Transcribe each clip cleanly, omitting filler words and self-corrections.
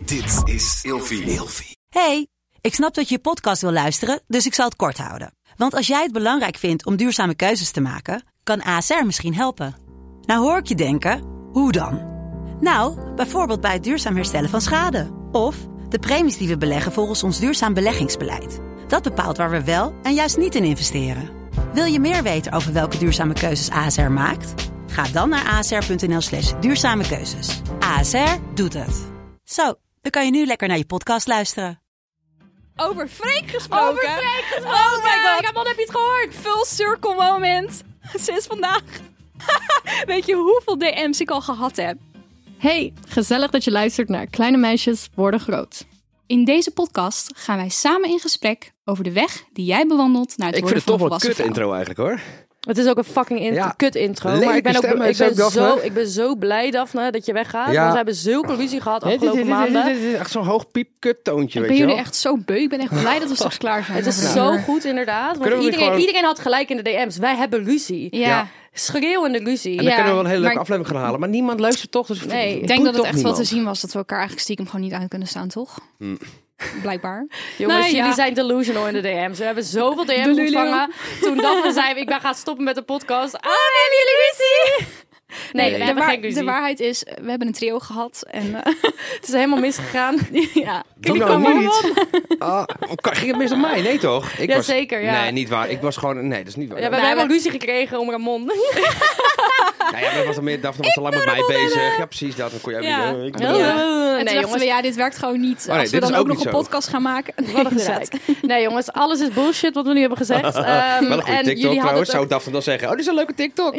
Dit is Ilfie. Hey, ik snap dat je je podcast wil luisteren, dus ik zal het kort houden. Want als jij het belangrijk vindt om duurzame keuzes te maken, kan ASR misschien helpen. Nou hoor ik je denken, hoe dan? Nou, bijvoorbeeld bij het duurzaam herstellen van schade. Of de premies die we beleggen volgens ons duurzaam beleggingsbeleid. Dat bepaalt waar we wel en juist niet in investeren. Wil je meer weten over welke duurzame keuzes ASR maakt? Ga dan naar asr.nl/duurzame keuzes. ASR doet het. Zo, dan kan je nu lekker naar je podcast luisteren. Over Freek gesproken. Oh my god. Wat heb je het gehoord? Full circle moment. Sinds vandaag. Weet je hoeveel DM's ik al gehad heb? Hey, gezellig dat je luistert naar Kleine Meisjes Worden Groot. In deze podcast gaan wij samen in gesprek over de weg die jij bewandelt naar het Ik vind worden het van toch wel een een volwassen kut intro eigenlijk hoor. Het is ook een fucking kut intro. Maar ik ben zo blij, Daphne, dat je weggaat. Ja. Want we hebben zulke ruzie gehad afgelopen maanden. Dit is echt zo'n hoog piepkut toontje, Ik weet ben je jullie wel. echt zo beu. Ik ben echt blij dat we straks klaar zijn. Het is zo goed inderdaad. Want Kunnen we iedereen had gelijk in de DM's. Wij hebben ruzie. Ja. Schreeuwende ruzie. En dan kunnen we wel een hele leuke maar- aflevering gaan halen. Maar niemand luistert toch. Dus Nee, Ik denk dat het echt wel te zien was dat we elkaar eigenlijk stiekem gewoon niet uit kunnen staan, toch? Blijkbaar. Jongens, Nou, jullie zijn delusional in de DM's. We hebben zoveel DM's Delulu. ontvangen. Toen Daphne zei, ik ben gaan stoppen met de podcast. Oh, hebben jullie ruzie? Nee, we hebben geen ruzie. De waarheid is, we hebben een trio gehad. En Het is helemaal misgegaan. ja, Toen Jullie nou komen niet. Ging het mis op mij? Nee toch? Jazeker, ja. Nee, niet waar. Ik was gewoon... Nee, dat is niet waar. Ja, we hebben helemaal ruzie gekregen om haar mond. Nou ja, maar was al meer, Daphne was al lang met mij bezig. Ja, precies. Dat dan kon jij Ja. weer... Ik Ja. bedoel- En toen Nee, dachten jongens. we, ja, dit werkt gewoon niet. nee, Als we dit is dan ook ook nog niet een zo. podcast gaan maken. Wat een gezeik. Nee jongens, alles is bullshit wat we nu hebben gezegd. Wel een goede en TikTok jullie trouwens. hadden Zou het Daphne dan zeggen, oh, dit is een leuke TikTok.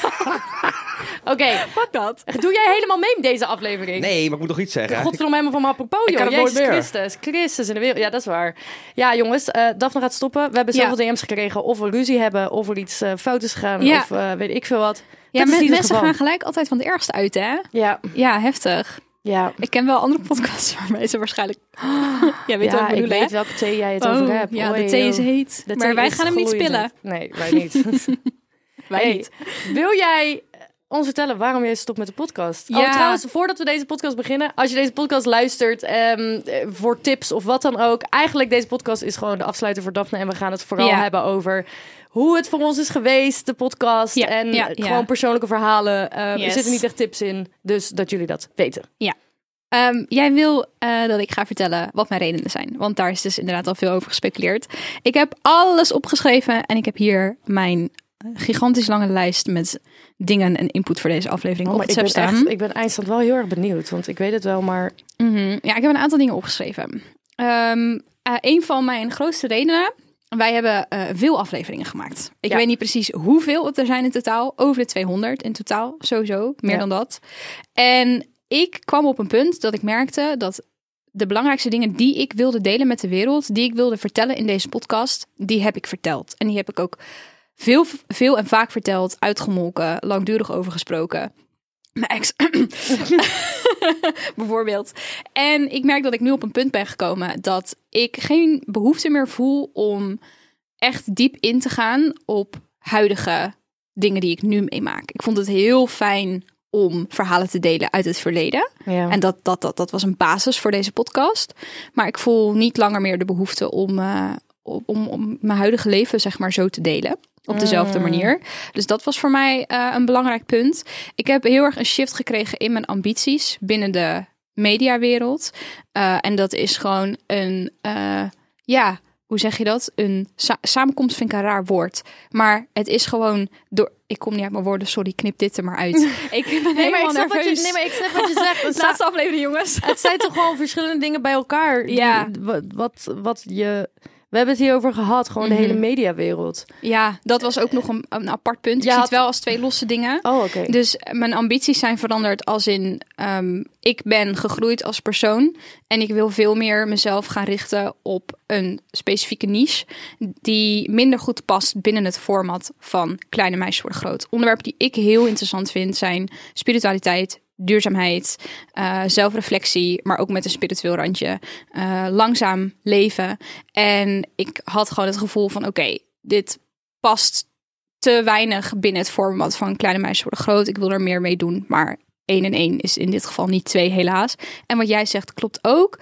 Oké, Fuck dat. doe jij helemaal mee met deze aflevering? Nee, maar ik moet nog iets zeggen. Godverdomme helemaal van me apropos, Ik kan joh. het nooit Jezus meer. Christus in de wereld. Ja, dat is waar. Ja, jongens, Daphne gaat stoppen. We hebben zoveel DM's gekregen of we ruzie hebben, of er iets fout is gegaan, Ja. of weet ik veel wat. Ja, Dat is niet het mensen geval. gaan gelijk altijd van het ergste uit, hè? Ja, Ja, heftig. ja. Ik ken wel andere podcasts waarmee ze waarschijnlijk... Jij weet wat ik ik bedoel, hè? weet welke thee jij het over hebt. Ja, Oei, de thee is joh. heet. De Maar thee wij is gaan hem niet gloeiend spillen. heet. Nee, wij niet. Wij Hey, niet. wil jij ons vertellen waarom jij stopt met de podcast? Ja. Oh, trouwens, voordat we deze podcast beginnen, als je deze podcast luistert voor tips of wat dan ook, eigenlijk deze podcast is gewoon de afsluiter voor Daphne en we gaan het vooral hebben over hoe het voor ons is geweest, de podcast Ja, en ja. gewoon persoonlijke verhalen. Er Yes. zitten niet echt tips in, dus dat jullie dat weten. Jij wil dat ik ga vertellen wat mijn redenen zijn. Want daar is dus inderdaad al veel over gespeculeerd. Ik heb alles opgeschreven en ik heb hier mijn gigantisch lange lijst met dingen en input voor deze aflevering op Maar het WhatsApp staan. ik ben eindstand wel heel erg benieuwd, want ik weet het wel, maar Ja, ik heb een aantal dingen opgeschreven. Een van mijn grootste redenen. Wij hebben veel afleveringen gemaakt. Ik weet niet precies hoeveel het er zijn in totaal. Over de 200 in totaal, sowieso. Meer dan dat. En ik kwam op een punt dat ik merkte dat de belangrijkste dingen die ik wilde delen met de wereld, die ik wilde vertellen in deze podcast, die heb ik verteld. En die heb ik ook veel en vaak verteld, uitgemolken, langdurig over gesproken. Mijn ex. Bijvoorbeeld. En ik merk dat ik nu op een punt ben gekomen dat ik geen behoefte meer voel om echt diep in te gaan op huidige dingen die ik nu meemaak. Ik vond het heel fijn om verhalen te delen uit het verleden. ja. En dat was een basis voor deze podcast. Maar ik voel niet langer meer de behoefte om mijn huidige leven, zeg maar, zo te delen. Op dezelfde manier. Dus dat was voor mij een belangrijk punt. Ik heb heel erg een shift gekregen in mijn ambities binnen de mediawereld. En dat is gewoon een, hoe zeg je dat? Een samenkomst vind ik een raar woord. Maar het is gewoon door... Ik kom niet uit mijn woorden, sorry, knip dit er maar uit. Ik ben helemaal nerveus. ik snap wat je zegt. Het Laatste aflevering, jongens. Het zijn toch gewoon verschillende dingen bij elkaar. Ja. Wat je... We hebben het hier over gehad, gewoon de hele mediawereld. Ja, dat was ook nog een apart punt. Ik Ja, zie het wel als twee losse dingen. Oh, oké. Dus mijn ambities zijn veranderd als in... ik ben gegroeid als persoon. En ik wil veel meer mezelf gaan richten op een specifieke niche. Die minder goed past binnen het format van Kleine Meisjes Worden Groot. Onderwerpen die ik heel interessant vind zijn spiritualiteit, duurzaamheid, zelfreflectie, maar ook met een spiritueel randje. Langzaam leven. En ik had gewoon het gevoel van oké, dit past te weinig binnen het format van Kleine Meisjes Worden Groot. Ik wil er meer mee doen, maar 1 en 1 is in dit geval niet 2 helaas. En wat jij zegt klopt ook.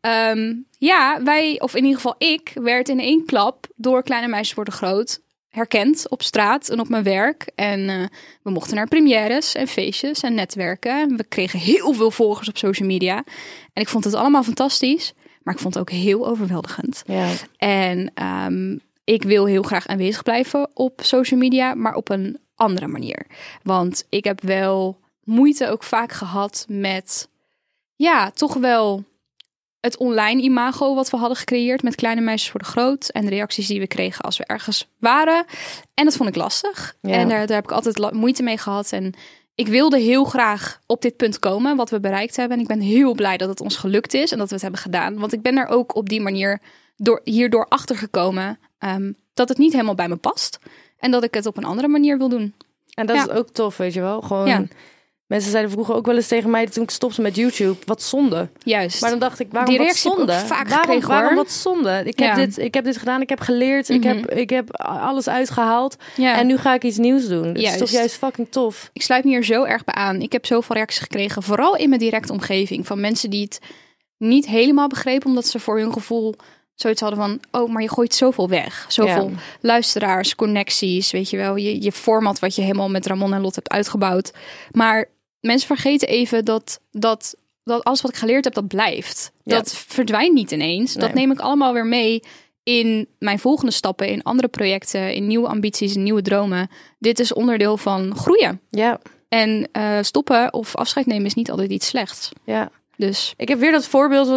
Wij, of in ieder geval ik, werd in 1 klap door Kleine Meisjes Worden Groot herkend op straat en op mijn werk. En we mochten naar premières en feestjes en netwerken. En we kregen heel veel volgers op social media. En ik vond het allemaal fantastisch. Maar ik vond het ook heel overweldigend. Ja. En ik wil heel graag aanwezig blijven op social media, maar op een andere manier. Want ik heb wel moeite ook vaak gehad met, toch wel het online imago wat we hadden gecreëerd met Kleine Meisjes Worden Groot. En de reacties die we kregen als we ergens waren. En dat vond ik lastig. Ja. En daar heb ik altijd moeite mee gehad. En ik wilde heel graag op dit punt komen, wat we bereikt hebben. En ik ben heel blij dat het ons gelukt is en dat we het hebben gedaan. Want ik ben er ook op die manier hierdoor achter gekomen dat het niet helemaal bij me past. En dat ik het op een andere manier wil doen. En dat is ook tof, weet je wel. Gewoon, mensen zeiden vroeger ook wel eens tegen mij toen ik stopte met YouTube, wat zonde. Juist. Maar dan dacht ik, waarom die wat zonde? Waarom wat zonde? Ik heb dit gedaan, ik heb geleerd, ik heb alles uitgehaald. Ja. En nu ga ik iets nieuws doen. Het is toch juist fucking tof. Ik sluit me hier zo erg bij aan. Ik heb zoveel reacties gekregen, vooral in mijn directe omgeving, van mensen die het niet helemaal begrepen, omdat ze voor hun gevoel zoiets hadden van, oh, maar je gooit zoveel weg. Zoveel luisteraars, connecties, weet je wel. Je format wat je helemaal met Ramon en Lot hebt uitgebouwd. Maar mensen vergeten even dat alles wat ik geleerd heb, dat blijft. Ja. Dat verdwijnt niet ineens. Nee. Dat neem ik allemaal weer mee in mijn volgende stappen, in andere projecten, in nieuwe ambities, in nieuwe dromen. Dit is onderdeel van groeien. Ja. En stoppen of afscheid nemen is niet altijd iets slechts. Ja. Dus ik heb weer dat voorbeeld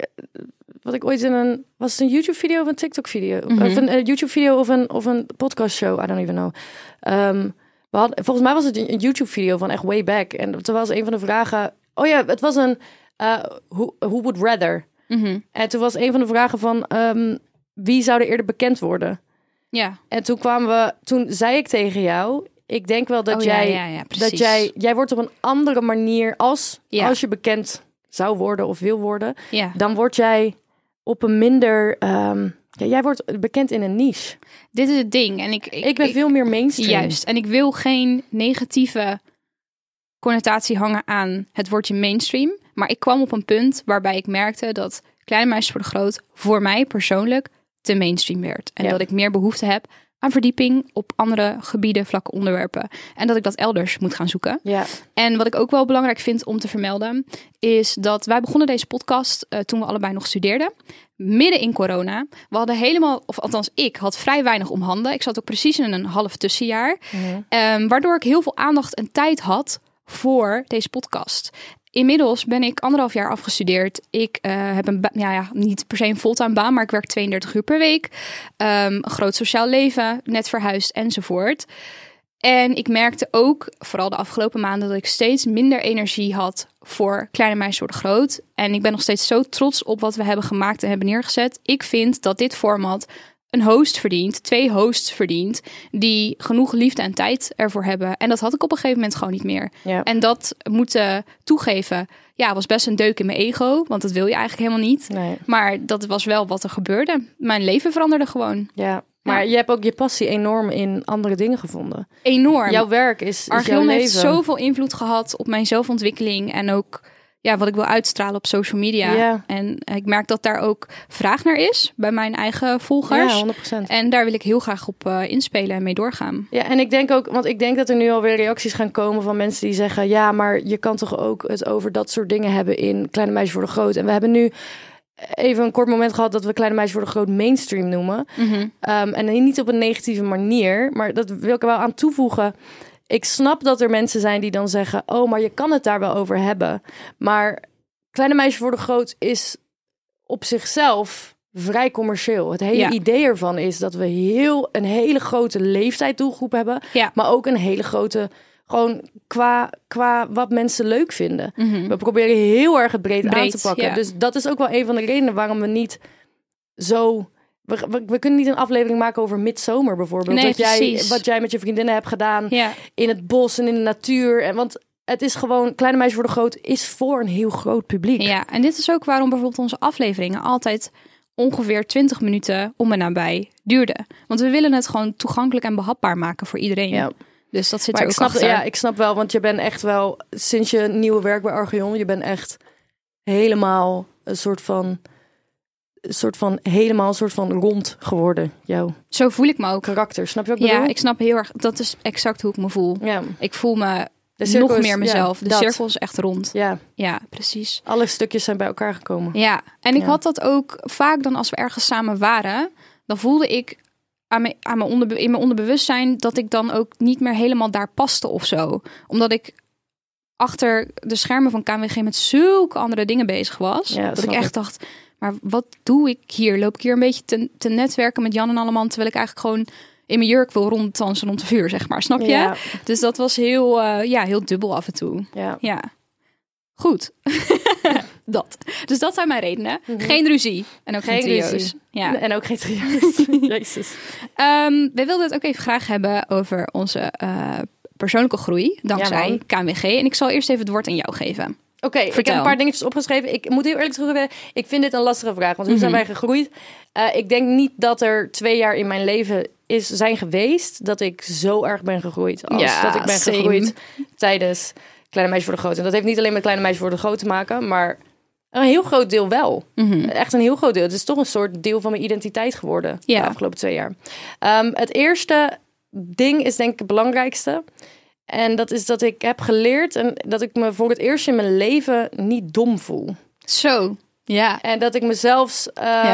wat ik ooit was het een YouTube-video of een TikTok-video? Of een YouTube-video of een podcast-show? I don't even know. Volgens mij was het een YouTube-video van echt way back. En toen was een van de vragen... Oh ja, het was een... who would rather? En toen was een van de vragen van... wie zou er eerder bekend worden? Ja. En toen zei ik tegen jou... Ik denk wel dat jij wordt op een andere manier... Als je bekend zou worden of wil worden... dan word jij op een minder... jij wordt bekend in een niche. Dit is het ding. En ik ben veel meer mainstream. Juist. En ik wil geen negatieve connotatie hangen aan het woordje mainstream. Maar ik kwam op een punt waarbij ik merkte dat Kleine Meisjes Worden Groot voor mij persoonlijk te mainstream werd. En dat ik meer behoefte heb aan verdieping op andere gebieden, vlakken, onderwerpen. En dat ik dat elders moet gaan zoeken. Ja. En wat ik ook wel belangrijk vind om te vermelden, is dat wij begonnen deze podcast toen we allebei nog studeerden. Midden in corona. We hadden helemaal, of althans ik, had vrij weinig om handen. Ik zat ook precies in een half tussenjaar. Waardoor ik heel veel aandacht en tijd had voor deze podcast. Inmiddels ben ik 1,5 jaar afgestudeerd. Ik heb niet per se een fulltime baan, maar ik werk 32 uur per week. Een groot sociaal leven, net verhuisd enzovoort. En ik merkte ook, vooral de afgelopen maanden, dat ik steeds minder energie had voor Kleine Meisjes Worden Groot. En ik ben nog steeds zo trots op wat we hebben gemaakt en hebben neergezet. Ik vind dat dit format een host verdient, 2 hosts verdient, die genoeg liefde en tijd ervoor hebben. En dat had ik op een gegeven moment gewoon niet meer. Ja. En dat moeten toegeven, was best een deuk in mijn ego, want dat wil je eigenlijk helemaal niet. Nee. Maar dat was wel wat er gebeurde. Mijn leven veranderde gewoon. Ja. Maar je hebt ook je passie enorm in andere dingen gevonden. Enorm. Jouw werk is jouw leven. Heeft zoveel invloed gehad op mijn zelfontwikkeling en ook wat ik wil uitstralen op social media. Ja. En ik merk dat daar ook vraag naar is bij mijn eigen volgers. Ja, 100%. En daar wil ik heel graag op inspelen en mee doorgaan. Ja, en ik denk ook, want ik denk dat er nu alweer reacties gaan komen van mensen die zeggen, ja, maar je kan toch ook het over dat soort dingen hebben in Kleine Meisjes Worden Groot. En we hebben nu even een kort moment gehad dat we Kleine Meisjes Worden Groot mainstream noemen. En niet op een negatieve manier, maar dat wil ik er wel aan toevoegen. Ik snap dat er mensen zijn die dan zeggen, oh, maar je kan het daar wel over hebben. Maar Kleine Meisjes Worden Groot is op zichzelf vrij commercieel. Het hele idee ervan is dat we een hele grote leeftijdsdoelgroep hebben. Ja. Maar ook een hele grote, gewoon qua wat mensen leuk vinden. We proberen heel erg het breed aan te pakken. Ja. Dus dat is ook wel een van de redenen waarom we niet zo... We kunnen niet een aflevering maken over Midsomer bijvoorbeeld. Nee, wat jij met je vriendinnen hebt gedaan in het bos en in de natuur. Want het is gewoon, Kleine Meisjes Worden Groot is voor een heel groot publiek. Ja, en dit is ook waarom bijvoorbeeld onze afleveringen altijd ongeveer 20 minuten om en nabij duurden. Want we willen het gewoon toegankelijk en behapbaar maken voor iedereen. Ja. Dus dat zit Maar er ook achter. Ja, ik snap wel, want je bent echt wel, sinds je nieuwe werk bij Archeon, je bent echt helemaal een soort van rond geworden, jouw Zo voel ik me ook. karakter. Snap je wat ik bedoel? Ja, ik snap heel erg. Dat is exact hoe ik me voel. Ja. Ik voel me De cirkel nog is- meer mezelf. ja, De cirkel is echt rond. Ja, Ja, precies. alle stukjes zijn bij elkaar gekomen. Ja, en ik Ja. had dat ook vaak dan als we ergens samen waren. Dan voelde ik in mijn onderbewustzijn dat ik dan ook niet meer helemaal daar paste of zo. Omdat ik achter de schermen van KNWG met zulke andere dingen bezig was. Ja, dat ik snap echt ik. dacht, maar wat doe ik hier? Loop ik hier een beetje te netwerken met Jan en Alleman, terwijl ik eigenlijk gewoon in mijn jurk wil ronddansen rond de vuur, zeg maar. Snap je? Ja. Dus dat was heel dubbel af en toe. Ja. Ja. Goed. Dat. Dus dat zijn mijn redenen. Geen ruzie. En ook geen Geen trio's. ruzie. Ja. En ook geen trio's. Jezus. We wilden het ook even graag hebben over onze persoonlijke groei. Dankzij man. KNWG. En ik zal eerst even het woord aan jou geven. Oké, ik heb Vertel. een paar dingetjes opgeschreven. Ik moet heel eerlijk zeggen, ik vind dit een lastige vraag. Want hoe zijn wij gegroeid? Ik denk niet dat er 2 jaar in mijn leven zijn geweest dat ik zo erg ben gegroeid. Als Ja, dat ik ben same. gegroeid tijdens Kleine Meisje voor de Groot. En dat heeft niet alleen met Kleine Meisje voor de Groot te maken, maar een heel groot deel wel. Echt een heel groot deel. Het is toch een soort deel van mijn identiteit geworden Ja. de afgelopen 2 jaar. Het eerste ding is denk ik het belangrijkste. En dat is dat ik heb geleerd en dat ik me voor het eerst in mijn leven niet dom voel. Zo. Ja. En dat ik mezelf,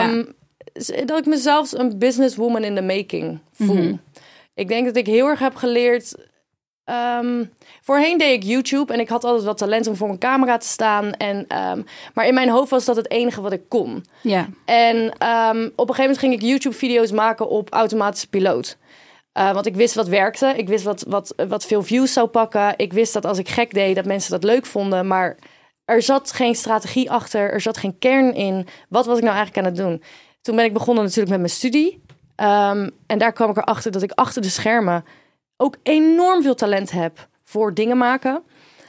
dat ik mezelf een businesswoman in the making voel. Ik denk dat ik heel erg heb geleerd. Voorheen deed ik YouTube en ik had altijd wat talent om voor een camera te staan. Maar in mijn hoofd was dat het enige wat ik kon. Ja. En op een gegeven moment ging ik YouTube-video's maken op automatische piloot. Want ik wist wat werkte. Ik wist wat veel views zou pakken. Ik wist dat als ik gek deed, dat mensen dat leuk vonden. Maar er zat geen strategie achter. Er zat geen kern in. Wat was ik nou eigenlijk aan het doen? Toen ben ik begonnen natuurlijk met mijn studie. En daar kwam ik erachter dat ik achter de schermen ook enorm veel talent heb voor dingen maken.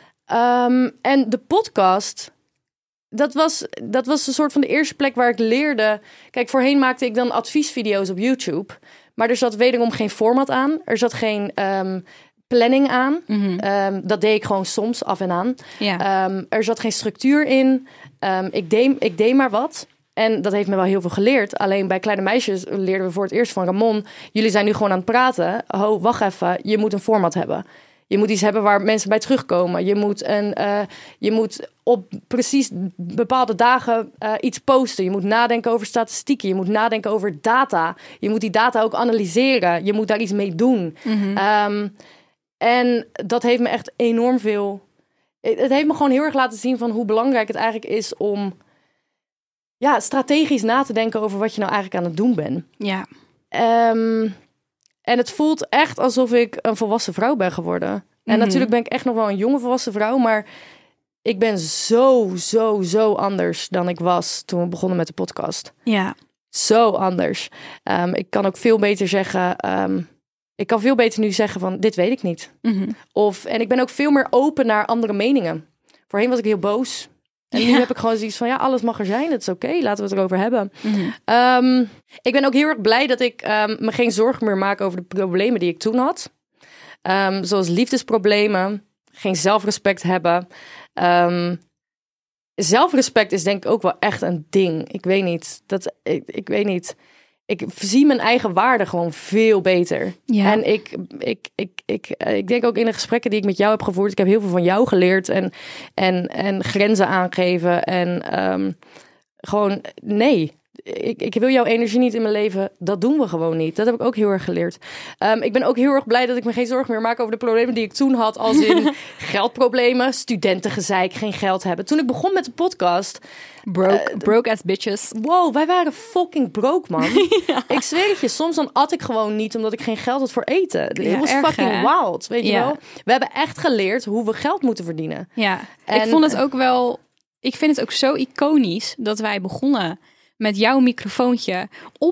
En de podcast, dat was een soort van de eerste plek waar ik leerde. Kijk, voorheen maakte ik dan adviesvideo's op YouTube. Maar er zat wederom geen format aan. Er zat geen planning aan. Dat deed ik gewoon soms af en aan. Ja. Er zat geen structuur in. Ik deed maar wat. En dat heeft me wel heel veel geleerd. Alleen bij Kleine Meisjes leerden we voor het eerst van Ramon. Jullie zijn nu gewoon aan het praten. Ho, wacht even. Je moet een format hebben. Je moet iets hebben waar mensen bij terugkomen. Je moet op precies bepaalde dagen iets posten. Je moet nadenken over statistieken. Je moet nadenken over data. Je moet die data ook analyseren. Je moet daar iets mee doen. En dat heeft me echt enorm veel. Het heeft me gewoon heel erg laten zien van hoe belangrijk het eigenlijk is om strategisch na te denken over wat je nou eigenlijk aan het doen bent. Ja. En het voelt echt alsof ik een volwassen vrouw ben geworden. En natuurlijk ben ik echt nog wel een jonge volwassen vrouw, maar ik ben zo anders dan ik was toen we begonnen met de podcast. Ja. Zo anders. Ik kan ook veel beter zeggen. Ik kan veel beter nu zeggen van dit weet ik niet. En ik ben ook veel meer open naar andere meningen. Voorheen was ik heel boos. En nu heb ik gewoon zoiets van alles mag er zijn. Het is oké, laten we het erover hebben. Ik ben ook heel erg blij dat ik me geen zorgen meer maak over de problemen die ik toen had. Zoals liefdesproblemen, geen zelfrespect hebben. Zelfrespect is denk ik ook wel echt een ding. Ik weet niet. Ik weet niet. Ik zie mijn eigen waarde gewoon veel beter. Ja. En ik denk ook in de gesprekken die ik met jou heb gevoerd. Ik heb heel veel van jou geleerd. En grenzen aangeven. En gewoon nee. Ik wil jouw energie niet in mijn leven. Dat doen we gewoon niet. Dat heb ik ook heel erg geleerd. Ik ben ook heel erg blij dat ik me geen zorgen meer maak over de problemen die ik toen had. Als in geldproblemen, studentengezeik, geen geld hebben. Toen ik begon met de podcast. Broke as bitches. Wow, wij waren fucking broke, man. Ik zweer het je, soms dan at ik gewoon niet omdat ik geen geld had voor eten. Het was erg, fucking hè? wild, weet je wel. We hebben echt geleerd hoe we geld moeten verdienen. Ja. En- Ik vond het ook wel. Ik vind het ook zo iconisch dat wij begonnen met jouw microfoontje op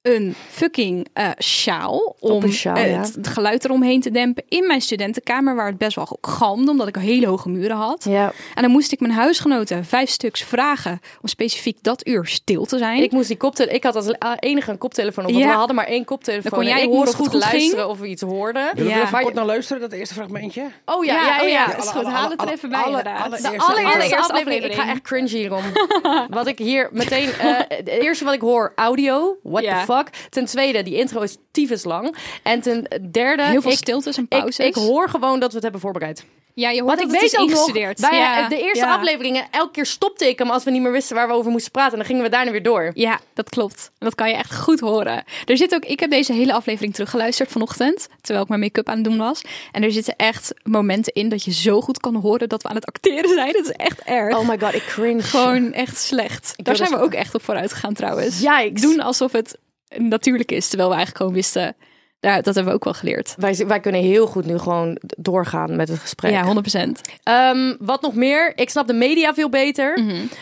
een fucking sjaal om het geluid eromheen te dempen in mijn studentenkamer, waar het best wel galmde, omdat ik hele hoge muren had. Ja. En dan moest ik mijn huisgenoten 5 stuks vragen om specifiek dat uur stil te zijn. Ik had als enige een koptelefoon op, want we hadden maar 1 koptelefoon. Dan kon jij ik horen moest of het goed goed luisteren ging. of we iets hoorden. Willen we even kort naar luisteren, dat eerste fragmentje? Oh ja. Is goed. Haal het er even bij inderdaad. De allereerste aflevering. Ik ga echt cringe hierom. Wat ik hier meteen... het eerste wat ik hoor, audio. What the fuck? Ten tweede, die intro is tyfus lang. En ten derde... Heel veel stiltes en pauzes. Ik hoor gewoon dat we het hebben voorbereid. Ja, je hoort Want dat ik het weet is ook nog, ingestudeerd. bij de eerste afleveringen, elke keer stopte ik hem als we niet meer wisten waar we over moesten praten. En dan gingen we daarna weer door. Ja, dat klopt. En dat kan je echt goed horen. Er zit ook, ik heb deze hele aflevering teruggeluisterd vanochtend, terwijl ik mijn make-up aan het doen was. En er zitten echt momenten in dat je zo goed kan horen dat we aan het acteren zijn. Dat is echt erg. Oh my god, ik cringe. Gewoon echt slecht. Daar zijn we ook echt op vooruit gegaan trouwens. Yikes. Doen alsof het natuurlijk is, terwijl we eigenlijk gewoon wisten... Dat hebben we ook wel geleerd. Wij kunnen heel goed nu gewoon doorgaan met het gesprek. Ja, 100%. Wat nog meer? Ik snap de media veel beter.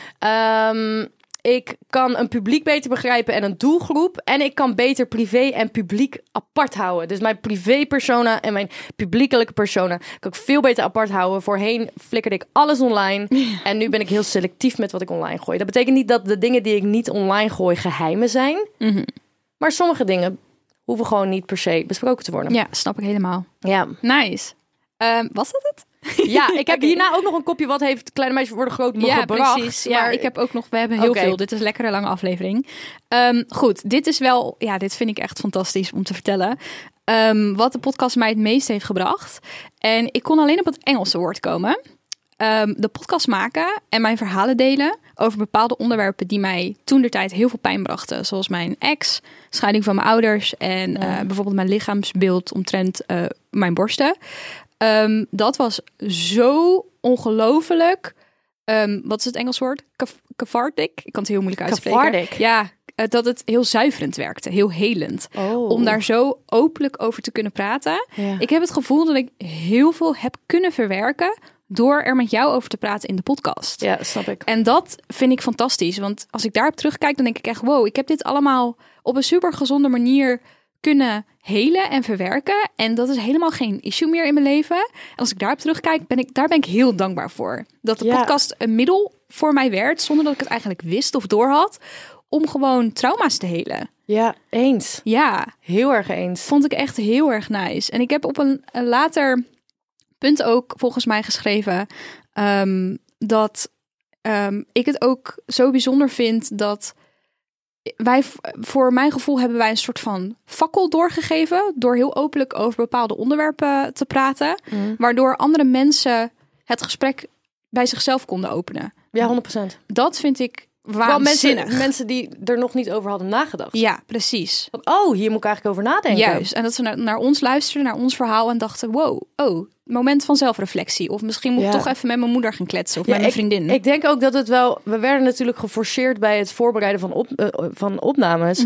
Ik kan een publiek beter begrijpen en een doelgroep. En ik kan beter privé en publiek apart houden. Dus mijn privé persona en mijn publiekelijke persona kan ik veel beter apart houden. Voorheen flikkerde ik alles online. En nu ben ik heel selectief met wat ik online gooi. Dat betekent niet dat de dingen die ik niet online gooi geheimen zijn. Maar sommige dingen hoeven gewoon niet per se besproken te worden. Ja, snap ik helemaal. Ja. Nice. Was dat het? Ja, ik heb hierna ook nog een kopje Wat heeft Kleine Meisjes Worden Groot nog gebracht. Precies. Ja, ik heb ook nog, we hebben heel veel. Dit is een lekkere lange aflevering. Goed, dit is wel, dit vind ik echt fantastisch om te vertellen. Wat de podcast mij het meest heeft gebracht. En ik kon alleen op het Engelse woord komen. De podcast maken en mijn verhalen delen over bepaalde onderwerpen die mij toentertijd heel veel pijn brachten. Zoals mijn ex, scheiding van mijn ouders en bijvoorbeeld mijn lichaamsbeeld omtrent mijn borsten. Dat was zo ongelooflijk. Wat is het Engels woord? Cathartic? Ik kan het heel moeilijk uitspreken. Cathartic? Ja, dat het heel zuiverend werkte. Heel helend. Om daar zo openlijk over te kunnen praten. Ja. Ik heb het gevoel dat ik heel veel heb kunnen verwerken door er met jou over te praten in de podcast. Ja, snap ik. En dat vind ik fantastisch. Want als ik daarop terugkijk, dan denk ik echt... wow, ik heb dit allemaal op een super gezonde manier kunnen helen en verwerken. En dat is helemaal geen issue meer in mijn leven. En als ik daarop terugkijk, ben ik heel dankbaar voor. Dat de podcast een middel voor mij werd, zonder dat ik het eigenlijk wist of doorhad, om gewoon trauma's te helen. Ja, eens. Ja. Heel erg eens. Vond ik echt heel erg nice. En ik heb op een later punt ook volgens mij geschreven dat ik het ook zo bijzonder vind dat wij, voor mijn gevoel, hebben wij een soort van fakkel doorgegeven door heel openlijk over bepaalde onderwerpen te praten, waardoor andere mensen het gesprek bij zichzelf konden openen. Ja, 100%. Dat vind ik waanzinnig. Mensen die er nog niet over hadden nagedacht. Ja, precies. Want, hier moet ik eigenlijk over nadenken. Juist. En dat ze naar ons luisterden, naar ons verhaal en dachten, wow, moment van zelfreflectie. Of misschien moet ik toch even met mijn moeder gaan kletsen of met mijn vriendin. Ik denk ook dat het wel... We werden natuurlijk geforceerd bij het voorbereiden van opnames.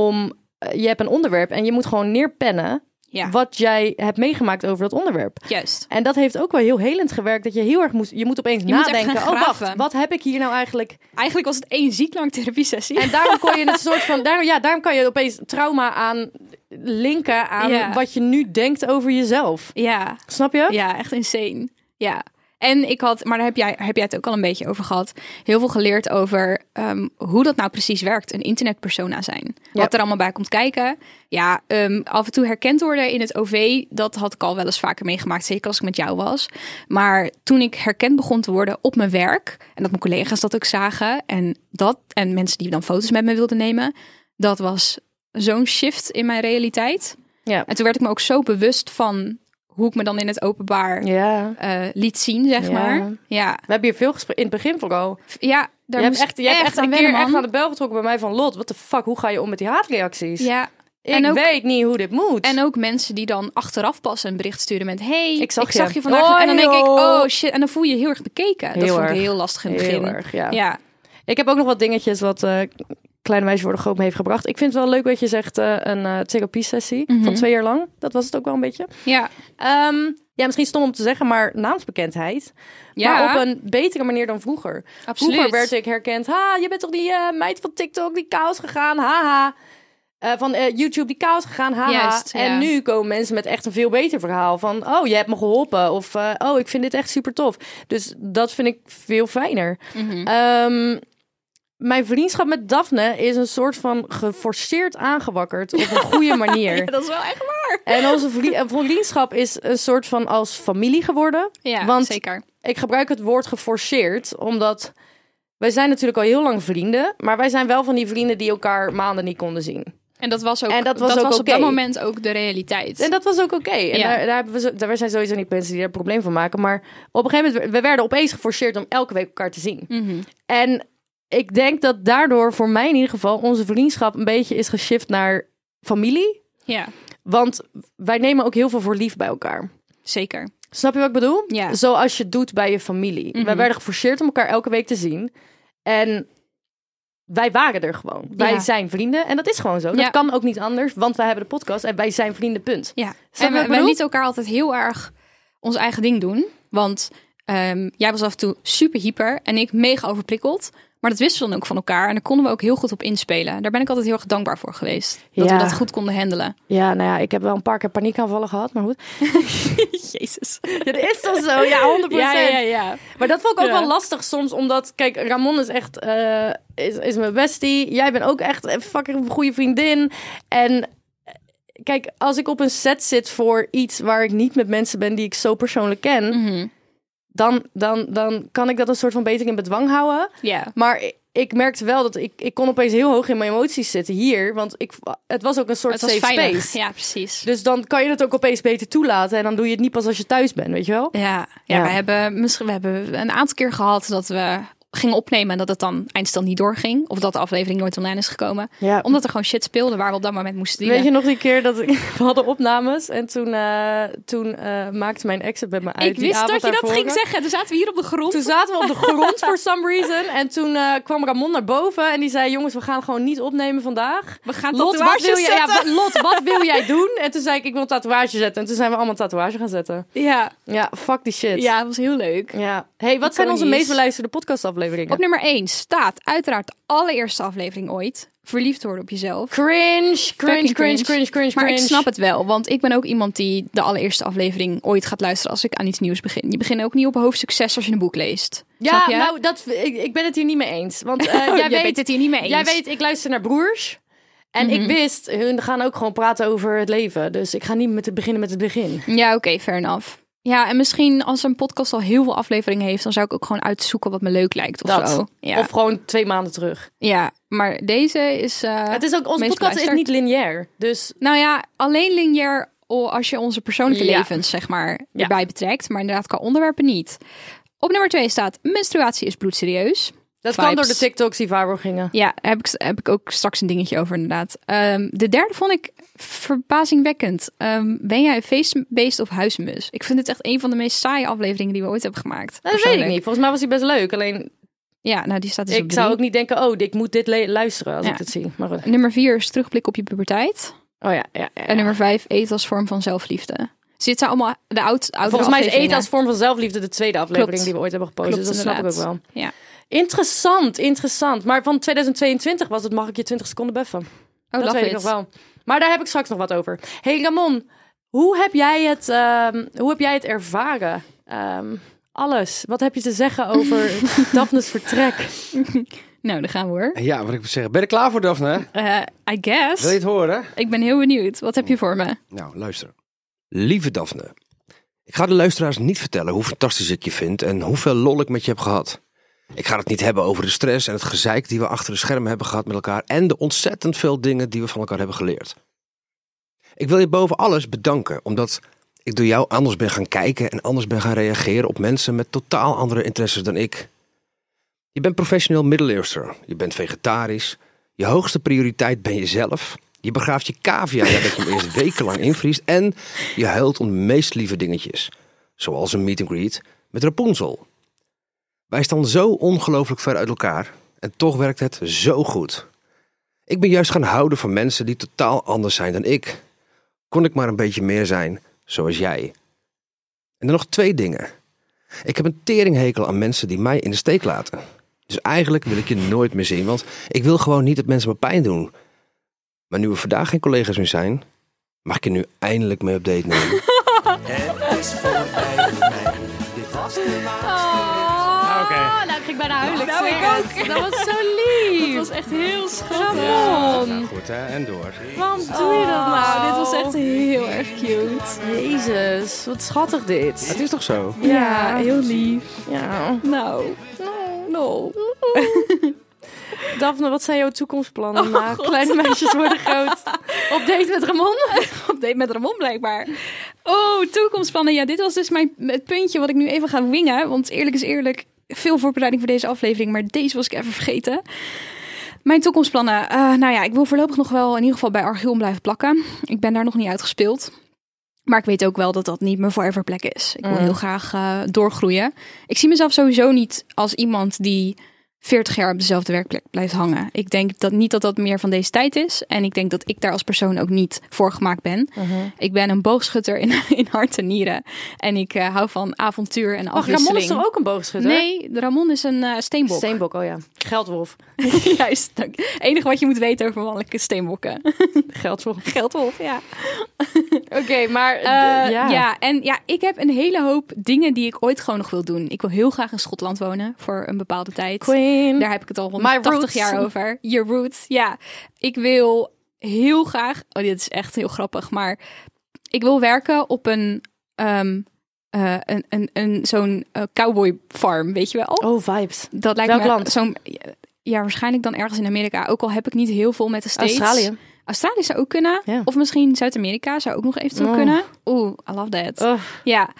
Je hebt een onderwerp en je moet gewoon neerpennen wat jij hebt meegemaakt over dat onderwerp. Juist. En dat heeft ook wel heel helend gewerkt. Dat je heel erg je moet opeens nadenken. Oh, wacht, wat heb ik hier nou eigenlijk? Eigenlijk was het 1 zieklang therapiesessie. En daarom kon je het soort van... Daarom kan je opeens trauma aan linken aan wat je nu denkt over jezelf. Ja. Snap je? Ja, echt insane. Ja. En ik had, maar daar heb jij het ook al een beetje over gehad, heel veel geleerd over hoe dat nou precies werkt, een internetpersona zijn. Wat er allemaal bij komt kijken. Ja, af en toe herkend worden in het OV, dat had ik al wel eens vaker meegemaakt, zeker als ik met jou was. Maar toen ik herkend begon te worden op mijn werk, en dat mijn collega's dat ook zagen, en mensen die dan foto's met me wilden nemen, dat was zo'n shift in mijn realiteit. Ja. En toen werd ik me ook zo bewust van hoe ik me dan in het openbaar liet zien, zeg maar. Ja. We hebben hier veel gesprek in het begin vooral. Ja, je hebt echt een keer echt aan de bel getrokken bij mij van Lot. What the fuck, hoe ga je om met die haatreacties? Ja. Ik weet niet hoe dit moet. En ook mensen die dan achteraf pas een bericht sturen met hey, ik zag je vandaag. Oh, en dan denk ik, oh shit. En dan voel je je heel erg bekeken. Dat vond ik heel lastig in het begin. Heel erg, ja. Ik heb ook nog wat dingetjes wat Kleine Meisjes Worden Groot me heeft gebracht. Ik vind het wel leuk wat je zegt, een therapiesessie van 2 jaar lang. Dat was het ook wel een beetje. Ja. Misschien stom om te zeggen, maar naamsbekendheid. Ja. Maar op een betere manier dan vroeger. Absoluut. Vroeger werd ik herkend. Je bent toch die meid van TikTok die chaos gegaan. Haha. van YouTube die chaos gegaan, haha. Juist, ja. En nu komen mensen met echt een veel beter verhaal van... oh, je hebt me geholpen. Of, ik vind dit echt super tof. Dus dat vind ik veel fijner. Mijn vriendschap met Daphne is een soort van geforceerd aangewakkerd op een goede manier. Ja, dat is wel echt waar. En onze vriendschap is een soort van als familie geworden. Ja, Want zeker. ik gebruik het woord geforceerd, omdat wij zijn natuurlijk al heel lang vrienden. Maar wij zijn wel van die vrienden die elkaar maanden niet konden zien. En dat was ook, En dat was ook op oké. dat moment ook de realiteit. En dat was ook oké. En Ja. daar zijn sowieso niet mensen die er een probleem van maken. Maar op een gegeven moment, we werden opeens geforceerd om elke week elkaar te zien. En ik denk dat daardoor, voor mij in ieder geval, onze vriendschap een beetje is geshift naar familie. Ja, Want wij nemen ook heel veel voor lief bij elkaar. zeker. Snap je wat ik bedoel? Ja. Zoals je het doet bij je familie. Wij werden geforceerd om elkaar elke week te zien. En wij waren er gewoon. Wij zijn vrienden. En dat is gewoon zo. Ja. Dat kan ook niet anders. Want wij hebben de podcast en wij zijn vrienden, punt. Ja. Snap je En wat ik wij bedoel? lieten elkaar altijd heel erg ons eigen ding doen. Want jij was af en toe super hyper en ik mega overprikkeld. Maar dat wisten we dan ook van elkaar. En daar konden we ook heel goed op inspelen. Daar ben ik altijd heel erg dankbaar voor geweest. Dat Ja. we dat goed konden handelen. Ja, nou ja, ik heb wel een paar keer paniekaanvallen gehad, maar goed. Jezus. Ja, dat is toch zo? Ja, 100%. Ja. Maar dat vond ik ook Ja. wel lastig soms, omdat, kijk, Ramon is echt, is mijn bestie. Jij bent ook echt een fucking goede vriendin. En kijk, als ik op een set zit voor iets waar ik niet met mensen ben die ik zo persoonlijk ken, dan kan ik dat een soort van beter in bedwang houden. Ja. Maar ik merkte wel dat ik kon opeens heel hoog in mijn emoties zitten hier, want het was ook een soort Het was safe veilig. space. Ja, precies. Dus dan kan je het ook opeens beter toelaten en dan doe je het niet pas als je thuis bent, weet je wel? Ja. Ja. We hebben een aantal keer gehad dat we gingen opnemen en dat het dan eindstand niet doorging. Of dat de aflevering nooit online is gekomen. Ja. Omdat er gewoon shit speelde waar we op dat moment moesten dealen. Weet je nog die keer dat we hadden opnames en toen maakte mijn ex het met me uit. Ik wist dat je dat ging zeggen. Toen zaten we hier op de grond. Toen zaten we op de grond for some reason. En toen kwam Ramon naar boven en die zei: jongens, we gaan gewoon niet opnemen vandaag. We gaan Lot, tatoeages wat wil jij, zetten. Lot, wat wil jij doen? En toen zei ik wil een tatoeage zetten. En toen zijn we allemaal een tatoeage gaan zetten. Ja. Ja, fuck die shit. Ja, dat was heel leuk. Ja. Hey, wat zijn onze Iconisch. meest beluisterde podcastafleveringen? Op nummer 1 staat uiteraard de allereerste aflevering ooit. Verliefd worden op jezelf. Cringe. Maar ik snap het wel, want ik ben ook iemand die de allereerste aflevering ooit gaat luisteren als ik aan iets nieuws begin. Je begint ook niet op hoofdstuk 6 als je een boek leest. Snap Ja, je? nou, ik ben het hier niet mee eens. Want Jij bent het hier niet mee eens. Jij weet, ik luister naar Broers. En ik wist, hun gaan ook gewoon praten over het leven. Dus ik ga niet beginnen met het begin. Ja, oké, fair enough. Ja, en misschien als een podcast al heel veel afleveringen heeft, dan zou ik ook gewoon uitzoeken wat me leuk lijkt of Dat. zo. Ja. Of gewoon 2 maanden terug. Ja, maar deze is Het is ook, onze meest podcast is beluisterd. niet lineair. Dus Nou ja, alleen lineair als je onze persoonlijke Ja. levens, zeg maar, Ja. erbij betrekt. Maar inderdaad, qua onderwerpen niet. Op nummer 2 staat menstruatie is bloedserieus. dat Vibes. kan door de TikToks die viral gingen. Ja, heb ik ook straks een dingetje over inderdaad. De derde vond ik verbazingwekkend. Ben jij een feestbeest of huismus? Ik vind het echt een van de meest saaie afleveringen die we ooit hebben gemaakt. Dat weet ik persoonlijk. niet. Volgens mij was hij best leuk. Alleen, Ja, nou die staat dus ik op zou 3. ook niet denken, oh, ik moet dit luisteren als Ja. ik het zie. Maar goed. Nummer 4 is terugblik op je puberteit. Oh ja. En nummer 5 eten als vorm van zelfliefde. Dus dit zijn allemaal de oudere Volgens mij is afleveringen. eten als vorm van zelfliefde de tweede aflevering Klopt. die we ooit hebben gepost. Klopt, Dus dat snap ik ook inderdaad. wel. Ja. Interessant. Maar van 2022 was het, mag ik je 20 seconden buffen. Oh, Dat weet ik nog wel. Maar daar heb ik straks nog wat over. Hey Ramon, hoe heb jij het ervaren? Alles. Wat heb je te zeggen over Daphne's vertrek? Nou, daar gaan we hoor. Ja, wat ik moet zeggen. Ben je er klaar voor, Daphne? I guess. Wil je het horen? Ik ben heel benieuwd. Wat heb je voor me? Nou, luister. Lieve Daphne. Ik ga de luisteraars niet vertellen hoe fantastisch ik je vind en hoeveel lol ik met je heb gehad. Ik ga het niet hebben over de stress en het gezeik die we achter de schermen hebben gehad met elkaar en de ontzettend veel dingen die we van elkaar hebben geleerd. Ik wil je boven alles bedanken, omdat ik door jou anders ben gaan kijken en anders ben gaan reageren op mensen met totaal andere interesses dan ik. Je bent professioneel middeleeuwster, je bent vegetarisch, je hoogste prioriteit ben jezelf, je begraaft je cavia nadat je hem eerst wekenlang invriest en je huilt om de meest lieve dingetjes, zoals een meet and greet met Rapunzel. Wij staan zo ongelooflijk ver uit elkaar en toch werkt het zo goed. Ik ben juist gaan houden van mensen die totaal anders zijn dan ik. Kon ik maar een beetje meer zijn, zoals jij. En dan nog 2 dingen. Ik heb een teringhekel aan mensen die mij in de steek laten. Dus eigenlijk wil ik je nooit meer zien, want ik wil gewoon niet dat mensen me pijn doen. Maar nu we vandaag geen collega's meer zijn, mag ik er nu eindelijk mee op date nemen. Het is voorbij met mij. Dit was de laatste. Oké. Nou, ik ging bijna huilen. Nou, ik ook. Dat was zo lief. Dat was echt heel schattig. Ramon. Goed hè, en door. Waarom doe je dat nou? Dit was echt heel erg cute. Jezus, wat schattig dit. Het is toch zo? Ja, heel lief. Ja. Nou. No. Daphne, wat zijn jouw toekomstplannen? Kleine meisjes worden groot. Op date met Ramon? Op date met Ramon blijkbaar. Oh, toekomstplannen. Ja, dit was dus het puntje wat ik nu even ga wingen. Want eerlijk is eerlijk, veel voorbereiding voor deze aflevering. Maar deze was ik even vergeten. Mijn toekomstplannen. Nou ja, ik wil voorlopig nog wel in ieder geval bij Archeon blijven plakken. Ik ben daar nog niet uitgespeeld. Maar ik weet ook wel dat dat niet mijn forever plek is. Ik wil heel graag doorgroeien. Ik zie mezelf sowieso niet als iemand die 40 jaar op dezelfde werkplek blijft hangen. Ik denk dat niet dat dat meer van deze tijd is. En ik denk dat ik daar als persoon ook niet voor gemaakt ben. Ik ben een boogschutter in hart en nieren. En ik hou van avontuur en afwisseling. Ramon is toch ook een boogschutter? Nee, Ramon is een steenbok. Steenbok, oh ja. Geldwolf. Juist. Het enige wat je moet weten over mannelijke steenbokken. Geldwolf, ja. Oké, maar... Ja, ik heb een hele hoop dingen die ik ooit gewoon nog wil doen. Ik wil heel graag in Schotland wonen voor een bepaalde tijd. Queen. Daar heb ik het al 180 jaar over. Your roots, ja. Ik wil heel graag... Oh, dit is echt heel grappig, maar ik wil werken op zo'n cowboy farm, weet je wel? Oh, vibes. Dat lijkt Welk me land? zo'n... Ja, waarschijnlijk dan ergens in Amerika. Ook al heb ik niet heel veel met de States. Australië zou ook kunnen. Ja. Of misschien Zuid-Amerika zou ook nog eventueel kunnen. Oeh, I love that. Oh. Ja.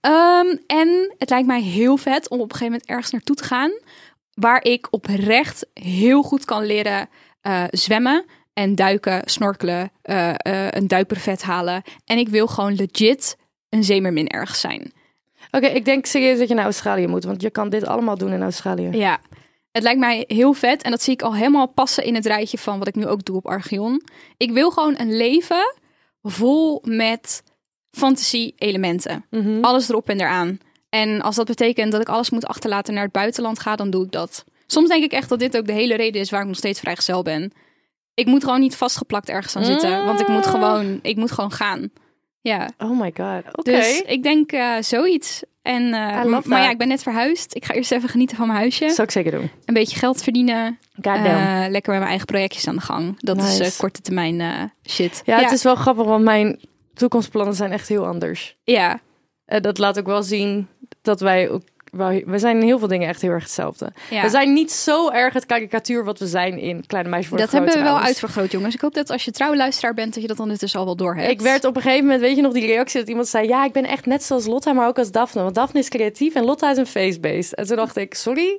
En het lijkt mij heel vet om op een gegeven moment ergens naartoe te gaan waar ik oprecht heel goed kan leren zwemmen en duiken, snorkelen, een duikbrevet halen. En ik wil gewoon legit een zeemermin ergens zijn. Oké, ik denk serieus dat je naar Australië moet, want je kan dit allemaal doen in Australië. Ja. Het lijkt mij heel vet en dat zie ik al helemaal passen in het rijtje van wat ik nu ook doe op Archeon. Ik wil gewoon een leven vol met fantasy-elementen. Alles erop en eraan. En als dat betekent dat ik alles moet achterlaten naar het buitenland ga, dan doe ik dat. Soms denk ik echt dat dit ook de hele reden is waar ik nog steeds vrijgezel ben. Ik moet gewoon niet vastgeplakt ergens aan zitten, want ik moet gewoon gaan. Ja. Oh my god. Oké. Dus ik denk zoiets. En, maar ja, ik ben net verhuisd. Ik ga eerst even genieten van mijn huisje. Zou ik zeker doen. Een beetje geld verdienen. Goddamn. Lekker met mijn eigen projectjes aan de gang. Dat Nice. is korte termijn shit. Ja, het is wel grappig, want mijn toekomstplannen zijn echt heel anders. Ja. Dat laat ook wel zien dat wij ook... We zijn in heel veel dingen echt heel erg hetzelfde. Ja. We zijn niet zo erg het karikatuur wat we zijn in Kleine Meisjes Worden Dat Groot. hebben we wel trouwens. uitvergroot, jongens. Ik hoop dat als je trouwe luisteraar bent, dat je dat ondertussen al wel door hebt. Ik werd op een gegeven moment, weet je nog, die reactie dat iemand zei... Ja, ik ben echt net zoals Lotta, maar ook als Daphne. Want Daphne is creatief en Lotta is een face-based. En toen dacht ik, sorry?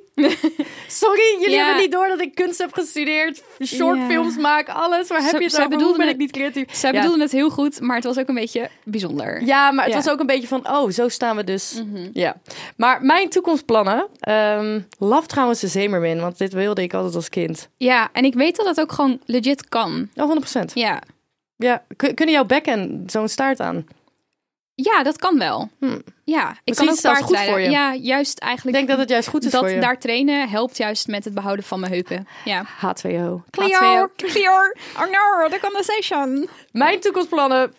Jullie hebben niet door dat ik kunst heb gestudeerd. Shortfilms maak, alles. Waar heb je het over? Hoe ben ik niet creatief? Zij bedoelden het heel goed, maar het was ook een beetje bijzonder. Ja, maar het was ook een beetje van, oh, zo staan we dus. Ja. Maar mijn toekomstplannen... love trouwens de zeemermin, want dit wilde ik altijd als kind. Ja, en ik weet dat het ook gewoon legit kan. Oh, 100%. Ja. Ja, kunnen jouw bekken zo'n staart aan? Ja, dat kan wel. Ja, ik Misschien kan ook is het zelfs goed paardrijden. voor je. Ja, juist eigenlijk. Ik denk dat het juist goed is dat voor je. daar trainen helpt juist met het behouden van mijn heupen. Ja. H2O. Clear. Oh no, the conversation. Mijn toekomstplannen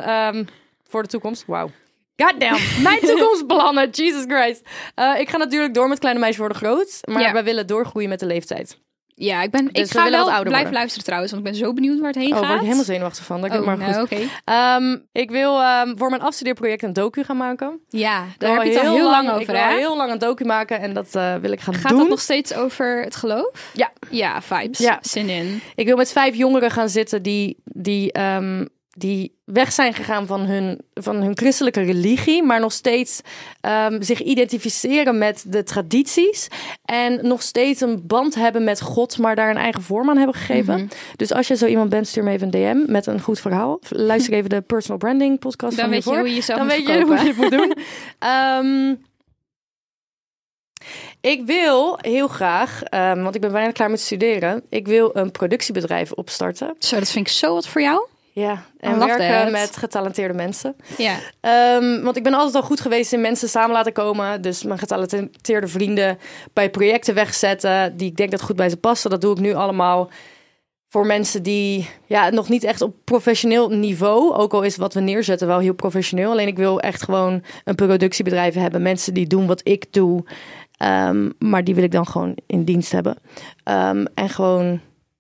voor de toekomst. Wauw. Goddamn. Mijn toekomstplannen. Jesus Christ. Ik ga natuurlijk door met Kleine Meisjes Worden Groot. Maar wij willen doorgroeien met de leeftijd. Ja, ik we ga willen wel wat ouder blijven worden. luisteren trouwens, want ik ben zo benieuwd waar het heen Oh, gaat. word ik helemaal zenuwachtig van. Maar goed. Oké. Ik wil voor mijn afstudeerproject een docu gaan maken. Ja, daar heb je het al heel lang over, Ik wil hè? heel lang een docu maken en dat wil ik gaan doen. Gaat dat nog steeds over het geloof? Ja. Ja, vibes. Ja. Zin in. Ik wil met 5 jongeren gaan zitten die weg zijn gegaan van hun christelijke religie, maar nog steeds zich identificeren met de tradities en nog steeds een band hebben met God, maar daar een eigen vorm aan hebben gegeven. Dus als je zo iemand bent, stuur me even een DM met een goed verhaal. Luister even de Personal Branding podcast Dan van weet je hiervoor. hoe je jezelf Dan moet weet je hoe je het moet doen. Ik wil heel graag, want ik ben bijna klaar met studeren, ik wil een productiebedrijf opstarten. Zo, dat vind ik zo wat voor jou. Ja, I en love werken that. met getalenteerde mensen. Ja. Want ik ben altijd al goed geweest in mensen samen laten komen. Dus mijn getalenteerde vrienden bij projecten wegzetten die ik denk dat goed bij ze passen. Dat doe ik nu allemaal voor mensen die nog niet echt op professioneel niveau, ook al is wat we neerzetten wel heel professioneel. Alleen ik wil echt gewoon een productiebedrijf hebben. Mensen die doen wat ik doe. Maar die wil ik dan gewoon in dienst hebben. En gewoon,